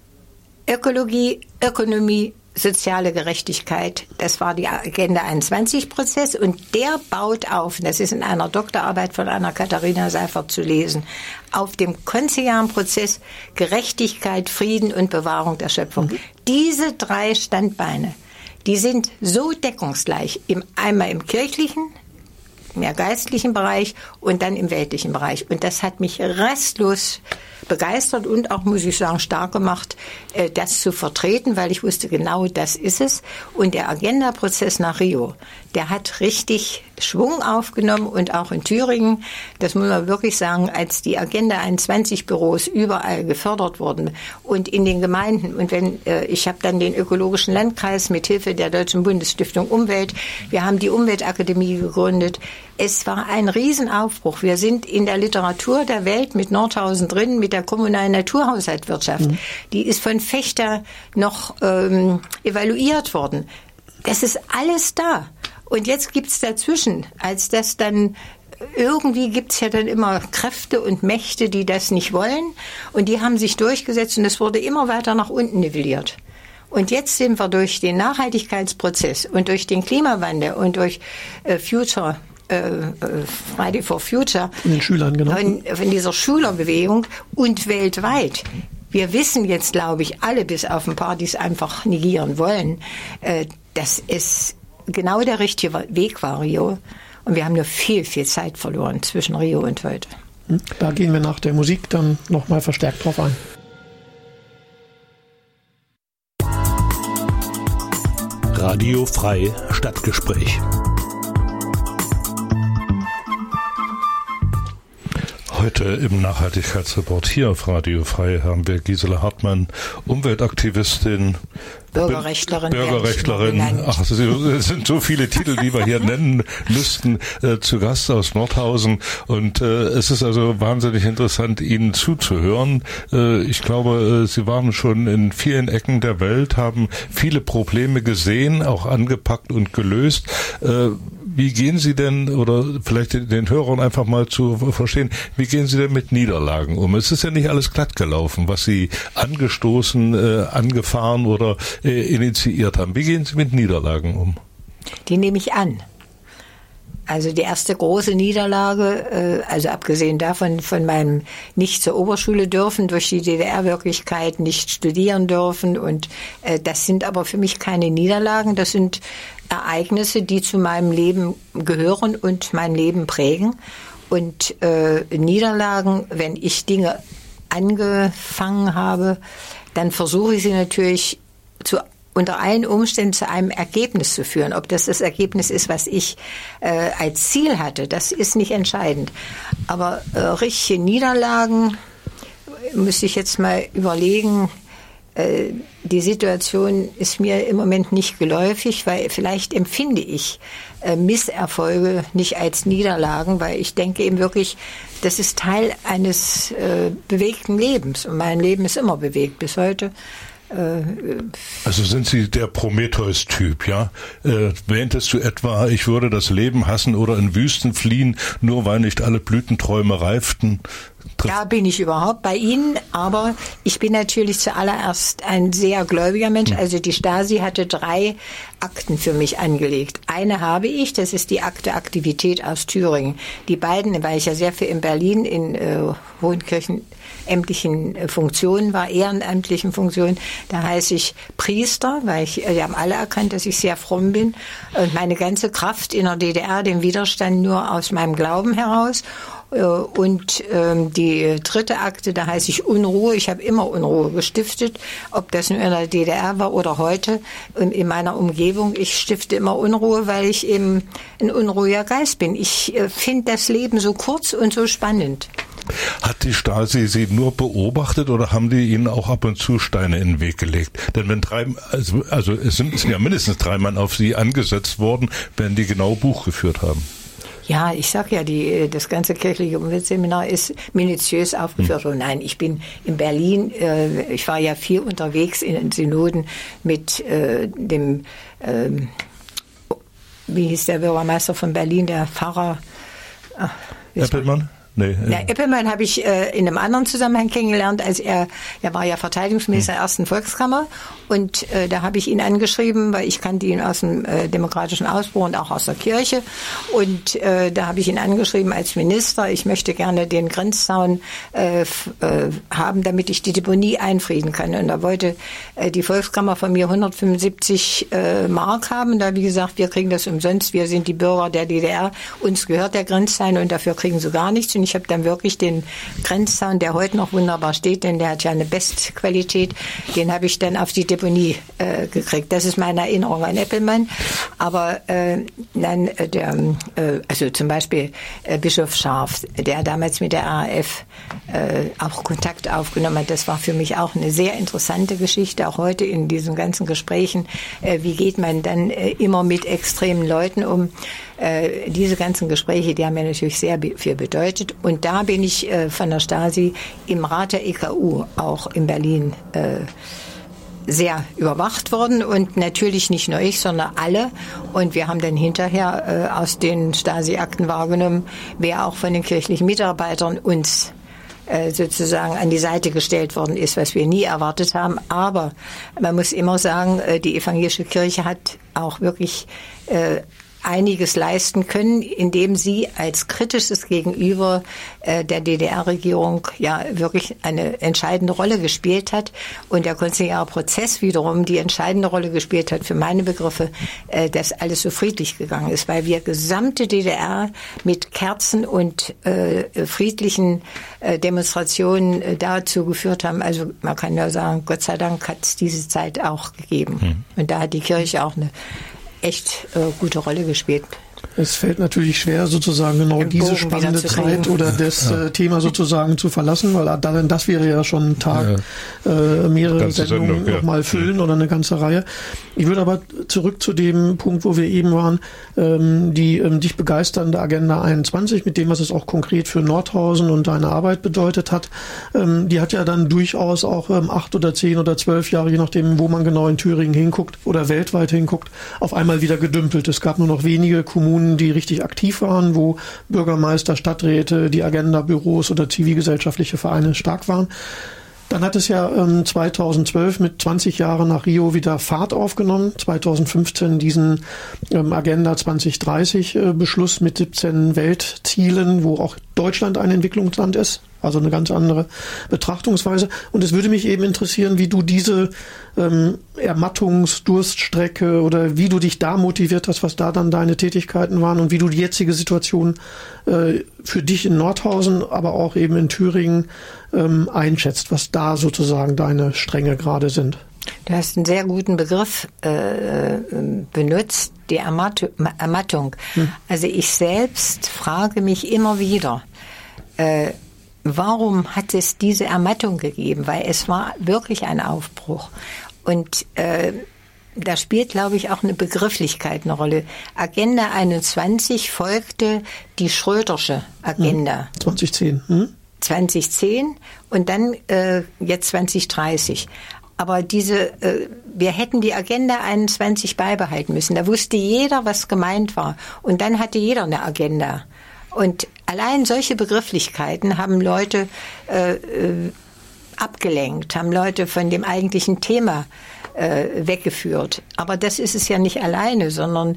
Speaker 6: Ökologie, Ökonomie, soziale Gerechtigkeit. Das war die Agenda 21-Prozess und der baut auf, das ist in einer Doktorarbeit von Anna-Katharina Seifert zu lesen, auf dem konziliaren Prozess Gerechtigkeit, Frieden und Bewahrung der Schöpfung. Diese 3 Standbeine, die sind so deckungsgleich, einmal im kirchlichen, mehr geistlichen Bereich und dann im weltlichen Bereich. Und das hat mich restlos begeistert und auch, muss ich sagen, stark gemacht, das zu vertreten, weil ich wusste, genau das ist es. Und der Agenda-Prozess nach Rio, der hat richtig Schwung aufgenommen und auch in Thüringen, das muss man wirklich sagen, als die Agenda 21 Büros überall gefördert wurden und in den Gemeinden. Und ich habe dann den ökologischen Landkreis mit Hilfe der Deutschen Bundesstiftung Umwelt, wir haben die Umweltakademie gegründet. Es war ein Riesenaufbruch. Wir sind in der Literatur der Welt mit Nordhausen drin, mit der kommunalen Naturhaushaltswirtschaft. Die ist von Fechter noch evaluiert worden. Das ist alles da. Und jetzt gibt's dazwischen, als das dann irgendwie gibt's ja dann immer Kräfte und Mächte, die das nicht wollen. Und die haben sich durchgesetzt und es wurde immer weiter nach unten nivelliert. Und jetzt sind wir durch den Nachhaltigkeitsprozess und durch den Klimawandel und durch Friday for Future,
Speaker 5: von den Schülern, genau.
Speaker 6: Von dieser Schülerbewegung und weltweit. Wir wissen jetzt, glaube ich, alle bis auf ein paar, die es einfach negieren wollen, dass es genau der richtige Weg war, Rio. Und wir haben nur viel, viel Zeit verloren zwischen Rio und heute.
Speaker 5: Da gehen wir nach der Musik dann nochmal verstärkt drauf ein.
Speaker 7: Radio Frei Stadtgespräch.
Speaker 1: Heute im Nachhaltigkeitsreport hier auf Radio Frei haben wir Gisela Hartmann, Umweltaktivistin, Bürgerrechtlerin. Ach, es sind so viele Titel, die wir hier nennen müssten, zu Gast aus Nordhausen. Und es ist also wahnsinnig interessant, Ihnen zuzuhören. Ich glaube, Sie waren schon in vielen Ecken der Welt, haben viele Probleme gesehen, auch angepackt und gelöst. Wie gehen Sie denn, oder vielleicht den Hörern einfach mal zu verstehen, wie gehen Sie denn mit Niederlagen um? Es ist ja nicht alles glatt gelaufen, was Sie angestoßen, angefahren oder initiiert haben. Wie gehen Sie mit Niederlagen um?
Speaker 6: Die nehme ich an. Also die erste große Niederlage, also abgesehen davon von meinem nicht zur Oberschule dürfen, durch die DDR-Wirklichkeit nicht studieren dürfen. Und das sind aber für mich keine Niederlagen, das sind Ereignisse, die zu meinem Leben gehören und mein Leben prägen. Und Niederlagen, wenn ich Dinge angefangen habe, dann versuche ich sie natürlich unter allen Umständen zu einem Ergebnis zu führen. Ob das Ergebnis ist, was ich als Ziel hatte, das ist nicht entscheidend. Aber richtige Niederlagen, müsste ich jetzt mal überlegen, die Situation ist mir im Moment nicht geläufig, weil vielleicht empfinde ich Misserfolge nicht als Niederlagen, weil ich denke eben wirklich, das ist Teil eines bewegten Lebens. Und mein Leben ist immer bewegt bis heute.
Speaker 1: Also sind Sie der Prometheus-Typ, ja? Wähntest du etwa, ich würde das Leben hassen oder in Wüsten fliehen, nur weil nicht alle Blütenträume reiften?
Speaker 6: Da bin ich überhaupt bei Ihnen, aber ich bin natürlich zuallererst ein sehr gläubiger Mensch. Also die Stasi hatte 3 Akten für mich angelegt. Eine habe ich, das ist die Akte Aktivität aus Thüringen. Die beiden, weil ich ja sehr viel in Berlin in hohen kirchenämtlichen Funktionen war, ehrenamtlichen Funktionen, da heiße ich Priester, weil die haben alle erkannt, dass ich sehr fromm bin und meine ganze Kraft in der DDR, den Widerstand nur aus meinem Glauben heraus. Und die 3. Akte, da heiße ich Unruhe. Ich habe immer Unruhe gestiftet, ob das nur in der DDR war oder heute in meiner Umgebung. Ich stifte immer Unruhe, weil ich eben ein unruhiger Geist bin. Ich finde das Leben so kurz und so spannend.
Speaker 1: Hat die Stasi Sie nur beobachtet oder haben die Ihnen auch ab und zu Steine in den Weg gelegt? Denn wenn es sind ja mindestens 3 Mann auf Sie angesetzt worden, wenn die genau Buch geführt haben.
Speaker 6: Ja, ich sag ja, das ganze kirchliche Umweltseminar ist minutiös aufgeführt. Und nein, ich bin in Berlin, ich war ja viel unterwegs in den Synoden mit dem, wie hieß der Bürgermeister von Berlin, der Pfarrer?
Speaker 1: Eppelmann? Nee,
Speaker 6: Eppelmann habe ich in einem anderen Zusammenhang kennengelernt, als er war ja Verteidigungsminister der ersten Volkskammer und da habe ich ihn angeschrieben, weil ich kannte ihn aus dem demokratischen Ausbruch und auch aus der Kirche und da habe ich ihn angeschrieben als Minister, ich möchte gerne den Grenzzaun haben, damit ich die Deponie einfrieden kann und da wollte die Volkskammer von mir 175 Mark haben, da habe ich gesagt, wir kriegen das umsonst, wir sind die Bürger der DDR, uns gehört der Grenzzaun und dafür kriegen sie gar nichts. Und ich habe dann wirklich den Grenzzaun, der heute noch wunderbar steht, denn der hat ja eine Bestqualität, den habe ich dann auf die Deponie gekriegt. Das ist meine Erinnerung an Eppelmann. Aber dann also zum Beispiel Bischof Scharf, der damals mit der RAF auch Kontakt aufgenommen hat, das war für mich auch eine sehr interessante Geschichte, auch heute in diesen ganzen Gesprächen. Wie geht man dann immer mit extremen Leuten um? Diese ganzen Gespräche, die haben mir natürlich sehr viel bedeutet. Und da bin ich von der Stasi im Rat der EKU, auch in Berlin, sehr überwacht worden und natürlich nicht nur ich, sondern alle. Und wir haben dann hinterher aus den Stasi-Akten wahrgenommen, wer auch von den kirchlichen Mitarbeitern uns sozusagen an die Seite gestellt worden ist, was wir nie erwartet haben. Aber man muss immer sagen, die evangelische Kirche hat auch wirklich einiges leisten können, indem sie als kritisches Gegenüber der DDR-Regierung ja wirklich eine entscheidende Rolle gespielt hat und der konziliare Prozess wiederum die entscheidende Rolle gespielt hat für meine Begriffe, dass alles so friedlich gegangen ist, weil wir gesamte DDR mit Kerzen und friedlichen Demonstrationen dazu geführt haben. Also man kann ja sagen, Gott sei Dank hat es diese Zeit auch gegeben. Und da hat die Kirche auch eine echt gute Rolle gespielt.
Speaker 5: Es fällt natürlich schwer, sozusagen genau diese spannende Zeit oder das Thema sozusagen zu verlassen, weil dann das wäre ja schon ein Tag, mehrere Sendungen nochmal füllen oder eine ganze Reihe. Ich würde aber zurück zu dem Punkt, wo wir eben waren, die dich begeisternde Agenda 21, mit dem, was es auch konkret für Nordhausen und deine Arbeit bedeutet hat, die hat ja dann durchaus auch 8 oder 10 oder 12 Jahre, je nachdem, wo man genau in Thüringen hinguckt oder weltweit hinguckt, auf einmal wieder gedümpelt. Es gab nur noch wenige Kommunen, die richtig aktiv waren, wo Bürgermeister, Stadträte, die Agenda-Büros oder zivilgesellschaftliche Vereine stark waren. Dann hat es ja 2012 mit 20 Jahren nach Rio wieder Fahrt aufgenommen. 2015 diesen Agenda 2030 Beschluss mit 17 Weltzielen, wo auch Deutschland ein Entwicklungsland ist. Also eine ganz andere Betrachtungsweise. Und es würde mich eben interessieren, wie du diese Ermattungs-Durststrecke oder wie du dich da motiviert hast, was da dann deine Tätigkeiten waren und wie du die jetzige Situation für dich in Nordhausen, aber auch eben in Thüringen einschätzt, was da sozusagen deine Stränge gerade sind.
Speaker 6: Du hast einen sehr guten Begriff benutzt, die Ermattung. Also ich selbst frage mich immer wieder, warum hat es diese Ermattung gegeben? Weil es war wirklich ein Aufbruch. Und da spielt, glaube ich, auch eine Begrifflichkeit eine Rolle. Agenda 21 folgte die Schrödersche Agenda.
Speaker 5: 2010.
Speaker 6: 2010 und dann jetzt 2030. Aber wir hätten die Agenda 21 beibehalten müssen. Da wusste jeder, was gemeint war. Und dann hatte jeder eine Agenda. Und allein solche Begrifflichkeiten haben Leute abgelenkt, haben Leute von dem eigentlichen Thema weggeführt. Aber das ist es ja nicht alleine, sondern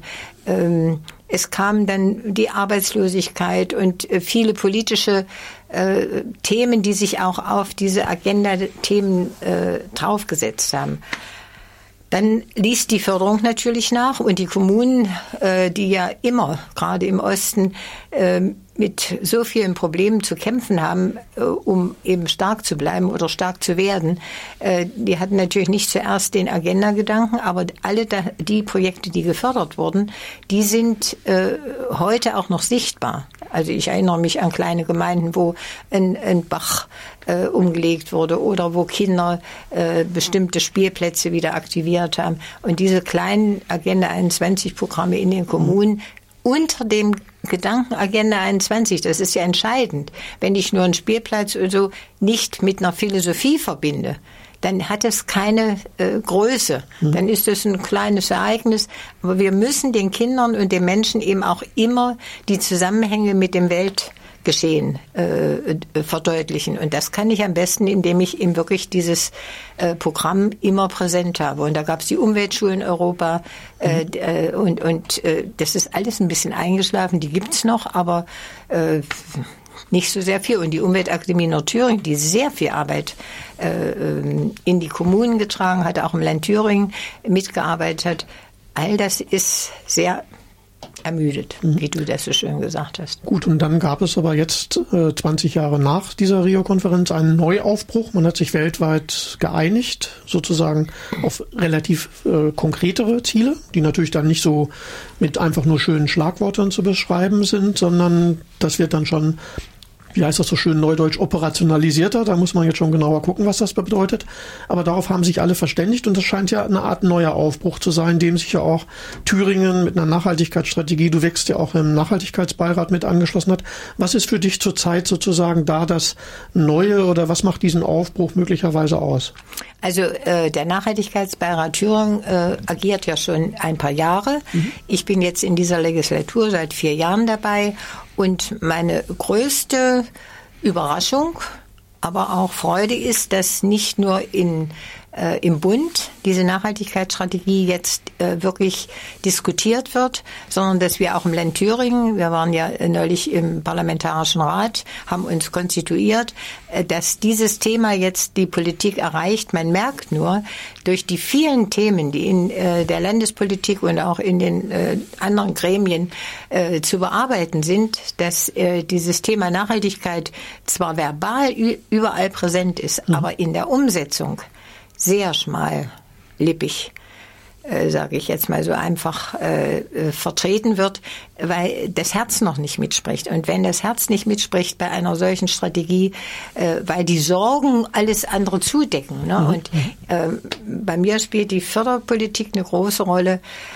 Speaker 6: es kam dann die Arbeitslosigkeit und viele politische Themen, die sich auch auf diese Agenda-Themen draufgesetzt haben. Dann ließ die Förderung natürlich nach und die Kommunen, die ja immer, gerade im Osten, mit so vielen Problemen zu kämpfen haben, um eben stark zu bleiben oder stark zu werden, die hatten natürlich nicht zuerst den Agenda-Gedanken, aber alle die Projekte, die gefördert wurden, die sind heute auch noch sichtbar. Also ich erinnere mich an kleine Gemeinden, wo ein Bach umgelegt wurde oder wo Kinder bestimmte Spielplätze wieder aktiviert haben. Und diese kleinen Agenda 21-Programme in den Kommunen unter dem Gedanken Agenda 21, das ist ja entscheidend. Wenn ich nur einen Spielplatz oder so nicht mit einer Philosophie verbinde, dann hat es keine Größe. Dann ist es ein kleines Ereignis. Aber wir müssen den Kindern und den Menschen eben auch immer die Zusammenhänge mit dem Weltgeschehen verdeutlichen. Und das kann ich am besten, indem ich eben wirklich dieses Programm immer präsent habe. Und da gab es die Umweltschulen in Europa und das ist alles ein bisschen eingeschlafen. Die gibt's noch, aber nicht so sehr viel. Und die Umweltakademie Nordthüringen, die sehr viel Arbeit in die Kommunen getragen hat, auch im Land Thüringen mitgearbeitet hat, all das ist sehr ermüdet, wie du das so schön gesagt hast.
Speaker 5: Gut, und dann gab es aber jetzt 20 Jahre nach dieser Rio-Konferenz einen Neuaufbruch. Man hat sich weltweit geeinigt, sozusagen auf relativ konkretere Ziele, die natürlich dann nicht so mit einfach nur schönen Schlagwörtern zu beschreiben sind, sondern das wird dann schon, wie heißt das so schön neudeutsch, operationalisierter. Da muss man jetzt schon genauer gucken, was das bedeutet. Aber darauf haben sich alle verständigt und das scheint ja eine Art neuer Aufbruch zu sein, dem sich ja auch Thüringen mit einer Nachhaltigkeitsstrategie, du wächst ja auch im Nachhaltigkeitsbeirat mit angeschlossen hat. Was ist für dich zurzeit sozusagen da das Neue oder was macht diesen Aufbruch möglicherweise aus?
Speaker 6: Also der Nachhaltigkeitsbeirat Thüringen agiert ja schon ein paar Jahre. Ich bin jetzt in dieser Legislatur seit 4 Jahren dabei und meine größte Überraschung, aber auch Freude ist, dass nicht nur im Bund diese Nachhaltigkeitsstrategie jetzt wirklich diskutiert wird, sondern dass wir auch im Land Thüringen, wir waren ja neulich im Parlamentarischen Rat, haben uns konstituiert, dass dieses Thema jetzt die Politik erreicht. Man merkt nur, durch die vielen Themen, die in der Landespolitik und auch in den anderen Gremien zu bearbeiten sind, dass dieses Thema Nachhaltigkeit zwar verbal überall präsent ist, aber in der Umsetzung sehr schmallippig, sage ich jetzt mal so einfach, vertreten wird, weil das Herz noch nicht mitspricht. Und wenn das Herz nicht mitspricht bei einer solchen Strategie, weil die Sorgen alles andere zudecken. Ne? Und bei mir spielt die Förderpolitik eine große Rolle.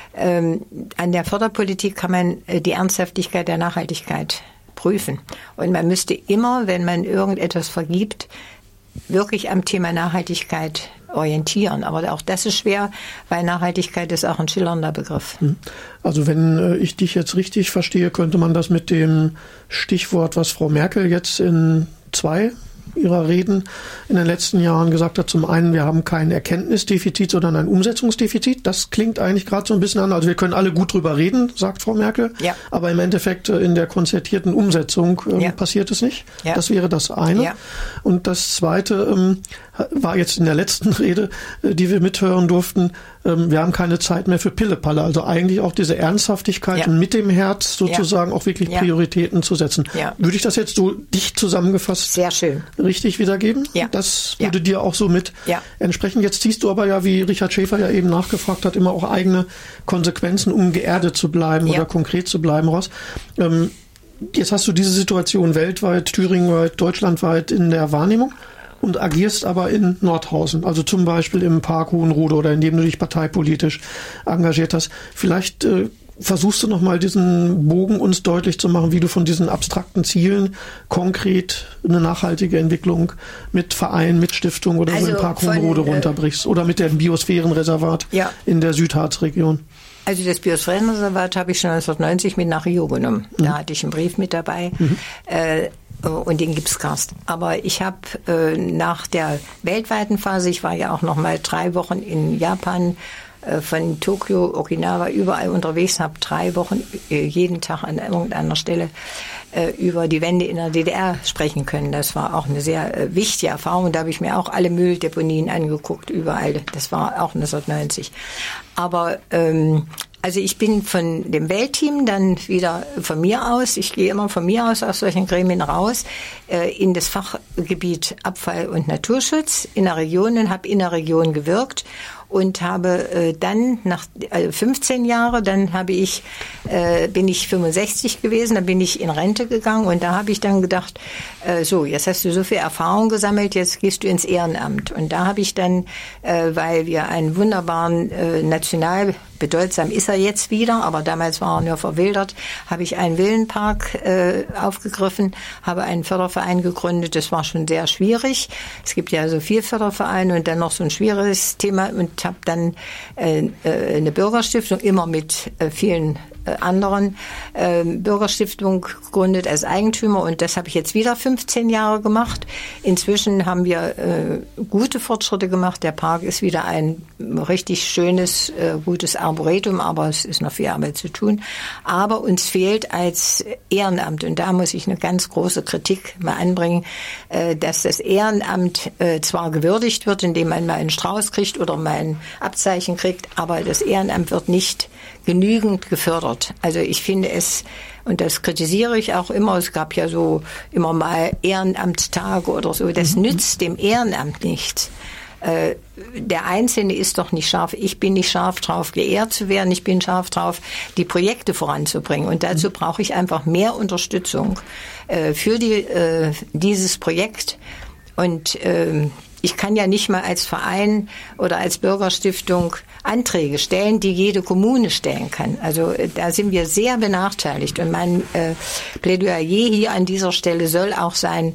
Speaker 6: An der Förderpolitik kann man die Ernsthaftigkeit der Nachhaltigkeit prüfen. Und man müsste immer, wenn man irgendetwas vergibt, wirklich am Thema Nachhaltigkeit orientieren. Aber auch das ist schwer, weil Nachhaltigkeit ist auch ein schillernder Begriff.
Speaker 5: Also wenn ich dich jetzt richtig verstehe, könnte man das mit dem Stichwort, was Frau Merkel jetzt in 2 ihrer Reden in den letzten Jahren gesagt hat, zum einen, wir haben kein Erkenntnisdefizit, sondern ein Umsetzungsdefizit. Das klingt eigentlich gerade so ein bisschen an. Also wir können alle gut drüber reden, sagt Frau Merkel, aber im Endeffekt in der konzertierten Umsetzung passiert es nicht. Ja. Das wäre das eine. Ja. Und das zweite war jetzt in der letzten Rede, die wir mithören durften, wir haben keine Zeit mehr für Pillepalle. Also eigentlich auch diese Ernsthaftigkeit und mit dem Herz sozusagen auch wirklich Prioritäten zu setzen. Ja. Würde ich das jetzt so dicht zusammengefasst
Speaker 6: sehr schön
Speaker 5: richtig wiedergeben? Ja. Das würde dir auch so mit entsprechen. Jetzt ziehst du aber ja, wie Richard Schäfer ja eben nachgefragt hat, immer auch eigene Konsequenzen, um geerdet zu bleiben oder konkret zu bleiben raus. Jetzt hast du diese Situation weltweit, thüringenweit, deutschlandweit in der Wahrnehmung und agierst aber in Nordhausen, also zum Beispiel im Park Hohenrode oder in dem du dich parteipolitisch engagiert hast. Vielleicht versuchst du nochmal diesen Bogen uns deutlich zu machen, wie du von diesen abstrakten Zielen konkret eine nachhaltige Entwicklung mit Verein, mit Stiftung oder so im Park Hohenrode runterbrichst oder mit dem Biosphärenreservat in der Südharzregion.
Speaker 6: Also das Biosphärenreservat habe ich schon 1990 mit nach Rio genommen. Da hatte ich einen Brief mit dabei. Und den gibt's Karst. Aber ich habe nach der weltweiten Phase, ich war ja auch noch mal 3 Wochen in Japan, von Tokio, Okinawa, überall unterwegs, habe 3 Wochen jeden Tag an irgendeiner Stelle über die Wende in der DDR sprechen können. Das war auch eine sehr wichtige Erfahrung. Da habe ich mir auch alle Mülldeponien angeguckt, überall. Das war auch 1990. Aber also ich bin von dem Weltteam dann wieder von mir aus, ich gehe immer von mir aus solchen Gremien raus, in das Fachgebiet Abfall- und Naturschutz in der Region und habe in der Region gewirkt und habe dann nach 15 Jahre, dann bin ich 65 gewesen, dann bin ich in Rente gegangen und da habe ich dann gedacht, so, jetzt hast du so viel Erfahrung gesammelt, jetzt gehst du ins Ehrenamt. Und da habe ich dann, weil wir einen wunderbaren national bedeutsam ist er jetzt wieder, aber damals war er nur verwildert, habe ich einen Villenpark aufgegriffen, habe einen Förderverein gegründet. Das war schon sehr schwierig. Es gibt ja so viele Fördervereine und dann noch so ein schwieriges Thema und habe dann eine Bürgerstiftung, immer mit vielen anderen Bürgerstiftung gegründet als Eigentümer und das habe ich jetzt wieder 15 Jahre gemacht. Inzwischen haben wir gute Fortschritte gemacht. Der Park ist wieder ein richtig schönes, gutes Arboretum, aber es ist noch viel Arbeit zu tun. Aber uns fehlt als Ehrenamt, und da muss ich eine ganz große Kritik mal anbringen, dass das Ehrenamt zwar gewürdigt wird, indem man mal einen Strauß kriegt oder mal ein Abzeichen kriegt, aber das Ehrenamt wird nicht genügend gefördert. Also ich finde es, und das kritisiere ich auch immer, es gab ja so immer mal Ehrenamtstage oder so, das nützt dem Ehrenamt nichts. Der Einzelne ist doch nicht scharf. Ich bin nicht scharf drauf, geehrt zu werden. Ich bin scharf drauf, die Projekte voranzubringen. Und dazu brauche ich einfach mehr Unterstützung für dieses Projekt. Und ich kann ja nicht mal als Verein oder als Bürgerstiftung Anträge stellen, die jede Kommune stellen kann. Also da sind wir sehr benachteiligt. Und mein Plädoyer hier an dieser Stelle soll auch sein,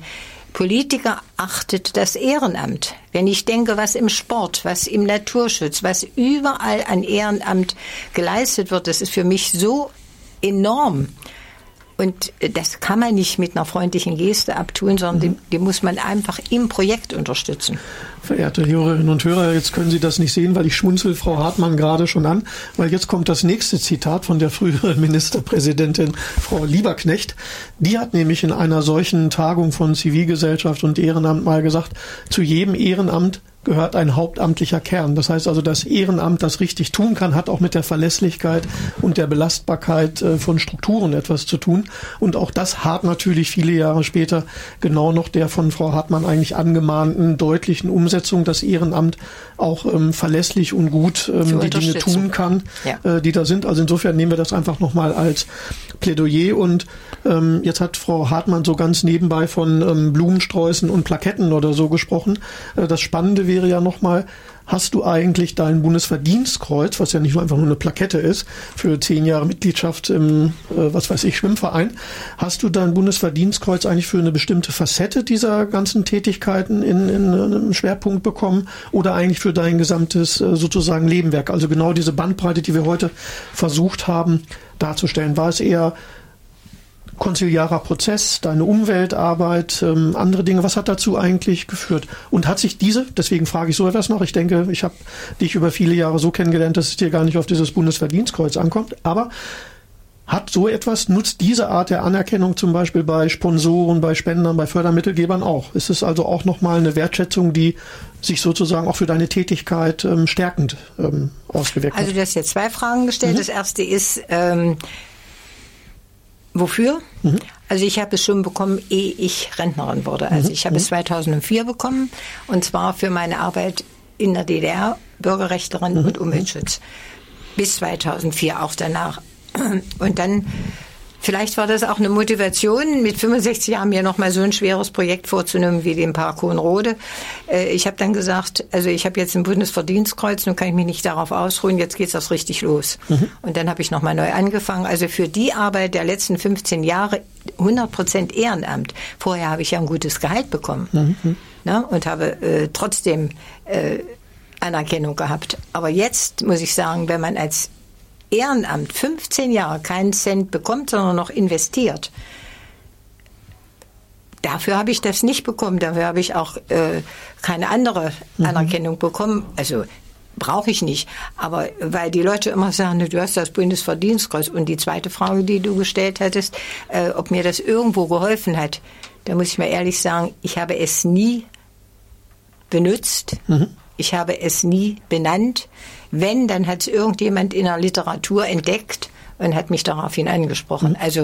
Speaker 6: Politiker achtet das Ehrenamt. Wenn ich denke, was im Sport, was im Naturschutz, was überall an Ehrenamt geleistet wird, das ist für mich so enorm. Und das kann man nicht mit einer freundlichen Geste abtun, sondern die muss man einfach im Projekt unterstützen.
Speaker 5: Verehrte Hörerinnen und Hörer, jetzt können Sie das nicht sehen, weil ich schmunzel Frau Hartmann gerade schon an, weil jetzt kommt das nächste Zitat von der früheren Ministerpräsidentin Frau Lieberknecht. Die hat nämlich in einer solchen Tagung von Zivilgesellschaft und Ehrenamt mal gesagt, zu jedem Ehrenamt gehört ein hauptamtlicher Kern. Das heißt also, das Ehrenamt, das richtig tun kann, hat auch mit der Verlässlichkeit und der Belastbarkeit von Strukturen etwas zu tun. Und auch das hat natürlich viele Jahre später genau noch der von Frau Hartmann eigentlich angemahnten deutlichen Umsetzung, dass Ehrenamt auch verlässlich und gut die Dinge tun kann, die da sind. Also insofern nehmen wir das einfach nochmal als Plädoyer. Und jetzt hat Frau Hartmann so ganz nebenbei von Blumensträußen und Plaketten oder so gesprochen. Das Spannende wäre ja nochmal, hast du eigentlich dein Bundesverdienstkreuz, was ja nicht nur einfach nur eine Plakette ist, für 10 Jahre Mitgliedschaft im, Schwimmverein, hast du dein Bundesverdienstkreuz eigentlich für eine bestimmte Facette dieser ganzen Tätigkeiten in einem Schwerpunkt bekommen oder eigentlich für dein gesamtes sozusagen Lebenwerk? Also genau diese Bandbreite, die wir heute versucht haben darzustellen. War es eher konziliarer Prozess, deine Umweltarbeit, andere Dinge, was hat dazu eigentlich geführt? Und hat sich deswegen frage ich so etwas noch, ich denke, ich habe dich über viele Jahre so kennengelernt, dass es dir gar nicht auf dieses Bundesverdienstkreuz ankommt, aber nutzt diese Art der Anerkennung zum Beispiel bei Sponsoren, bei Spendern, bei Fördermittelgebern auch? Ist es also auch nochmal eine Wertschätzung, die sich sozusagen auch für deine Tätigkeit stärkend ausgewirkt hat?
Speaker 6: Also du hast jetzt 2 Fragen gestellt. Das erste ist, wofür? Also ich habe es schon bekommen, ehe ich Rentnerin wurde. Also ich habe es 2004 bekommen, und zwar für meine Arbeit in der DDR, Bürgerrechtlerin und Umweltschutz. Bis 2004, auch danach. Und dann, vielleicht war das auch eine Motivation, mit 65 Jahren mir nochmal so ein schweres Projekt vorzunehmen wie den Park Hohenrode. Ich habe dann gesagt, also ich habe jetzt ein Bundesverdienstkreuz, nun kann ich mich nicht darauf ausruhen, jetzt geht's das richtig los. Und dann habe ich nochmal neu angefangen. Also für die Arbeit der letzten 15 Jahre 100% Ehrenamt. Vorher habe ich ja ein gutes Gehalt bekommen, und habe trotzdem Anerkennung gehabt. Aber jetzt muss ich sagen, wenn man als Ehrenamt 15 Jahre keinen Cent bekommt, sondern noch investiert. Dafür habe ich das nicht bekommen. Dafür habe ich auch keine andere Anerkennung bekommen. Also brauche ich nicht. Aber weil die Leute immer sagen, du hast das Bundesverdienstkreuz. Und die zweite Frage, die du gestellt hattest, ob mir das irgendwo geholfen hat, da muss ich mal ehrlich sagen, ich habe es nie benutzt. Ich habe es nie benannt. Wenn, dann hat es irgendjemand in der Literatur entdeckt und hat mich daraufhin angesprochen. Also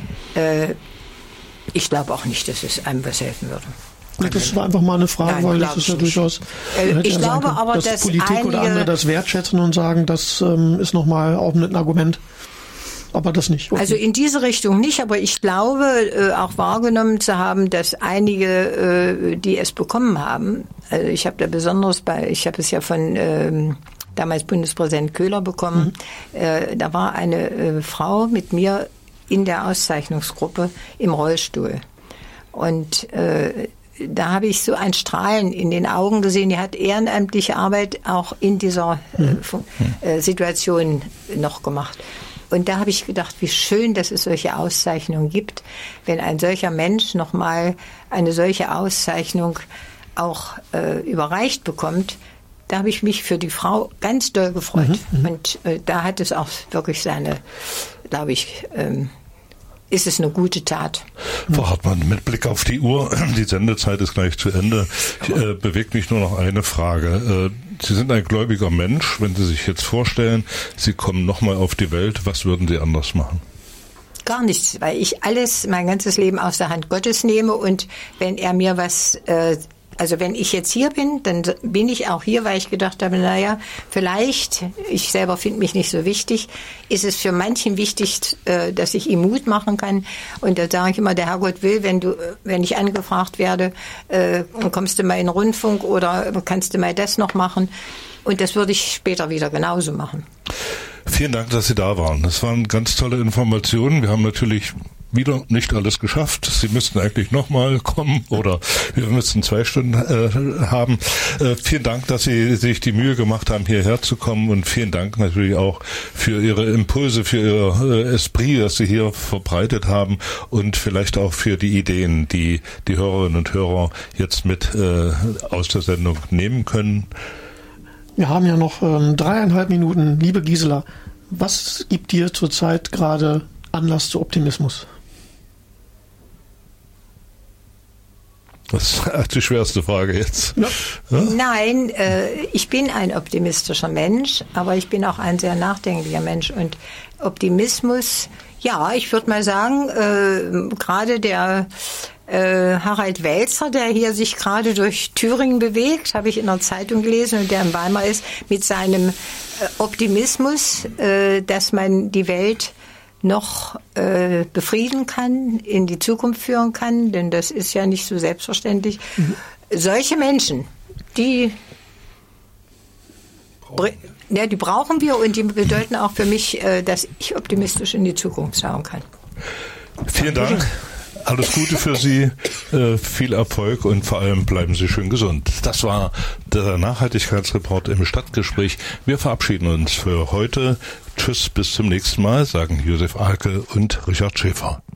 Speaker 6: ich glaube auch nicht, dass es einem was helfen würde.
Speaker 5: Das war einfach mal eine Frage, weil das ist ja durchaus...
Speaker 6: Ich glaube aber, dass
Speaker 5: Politik oder andere das wertschätzen und sagen, das ist nochmal auch ein Argument. Aber das nicht. Okay.
Speaker 6: Also in diese Richtung nicht, aber ich glaube auch wahrgenommen zu haben, dass einige, die es bekommen haben, also ich habe da besonders ich habe es ja von damals Bundespräsident Köhler bekommen, da war eine Frau mit mir in der Auszeichnungsgruppe im Rollstuhl. Und da habe ich so ein Strahlen in den Augen gesehen. Die hat ehrenamtliche Arbeit auch in dieser Situation noch gemacht. Und da habe ich gedacht, wie schön, dass es solche Auszeichnungen gibt, wenn ein solcher Mensch nochmal eine solche Auszeichnung auch überreicht bekommt. Da habe ich mich für die Frau ganz doll gefreut. Und da hat es auch wirklich seine, glaube ich, ist es eine gute Tat.
Speaker 1: Frau Hartmann, mit Blick auf die Uhr, die Sendezeit ist gleich zu Ende. Bewegt mich nur noch eine Frage. Sie sind ein gläubiger Mensch. Wenn Sie sich jetzt vorstellen, Sie kommen nochmal auf die Welt, was würden Sie anders machen?
Speaker 6: Gar nichts, weil ich mein ganzes Leben aus der Hand Gottes nehme, und wenn er mir was... Also wenn ich jetzt hier bin, dann bin ich auch hier, weil ich gedacht habe, naja, vielleicht, ich selber finde mich nicht so wichtig, ist es für manchen wichtig, dass ich ihm Mut machen kann. Und da sage ich immer, der Herrgott will, wenn ich angefragt werde, kommst du mal in den Rundfunk oder kannst du mal das noch machen. Und das würde ich später wieder genauso machen.
Speaker 1: Vielen Dank, dass Sie da waren. Das waren ganz tolle Informationen. Wir haben natürlich wieder nicht alles geschafft. Sie müssten eigentlich nochmal kommen oder wir müssten 2 Stunden haben. Vielen Dank, dass Sie sich die Mühe gemacht haben, hierher zu kommen und vielen Dank natürlich auch für Ihre Impulse, für Ihr Esprit, das Sie hier verbreitet haben und vielleicht auch für die Ideen, die die Hörerinnen und Hörer jetzt mit aus der Sendung nehmen können.
Speaker 5: Wir haben ja noch 3,5 Minuten. Liebe Gisela, was gibt dir zurzeit gerade Anlass zu Optimismus?
Speaker 1: Das ist die schwerste Frage jetzt. Ja.
Speaker 6: Ja? Nein, ich bin ein optimistischer Mensch, aber ich bin auch ein sehr nachdenklicher Mensch. Und Optimismus, ja, ich würde mal sagen, gerade der Harald Welzer, der hier sich gerade durch Thüringen bewegt, habe ich in der Zeitung gelesen, und der in Weimar ist, mit seinem Optimismus, dass man die Welt noch befrieden kann, in die Zukunft führen kann, denn das ist ja nicht so selbstverständlich. Mhm. Solche Menschen, die brauchen wir, und die bedeuten auch für mich, dass ich optimistisch in die Zukunft schauen kann.
Speaker 1: Vielen Dank. Alles Gute für Sie, viel Erfolg und vor allem bleiben Sie schön gesund. Das war der Nachhaltigkeitsreport im Stadtgespräch. Wir verabschieden uns für heute. Tschüss, bis zum nächsten Mal, sagen Josef Ahlke und Richard Schäfer.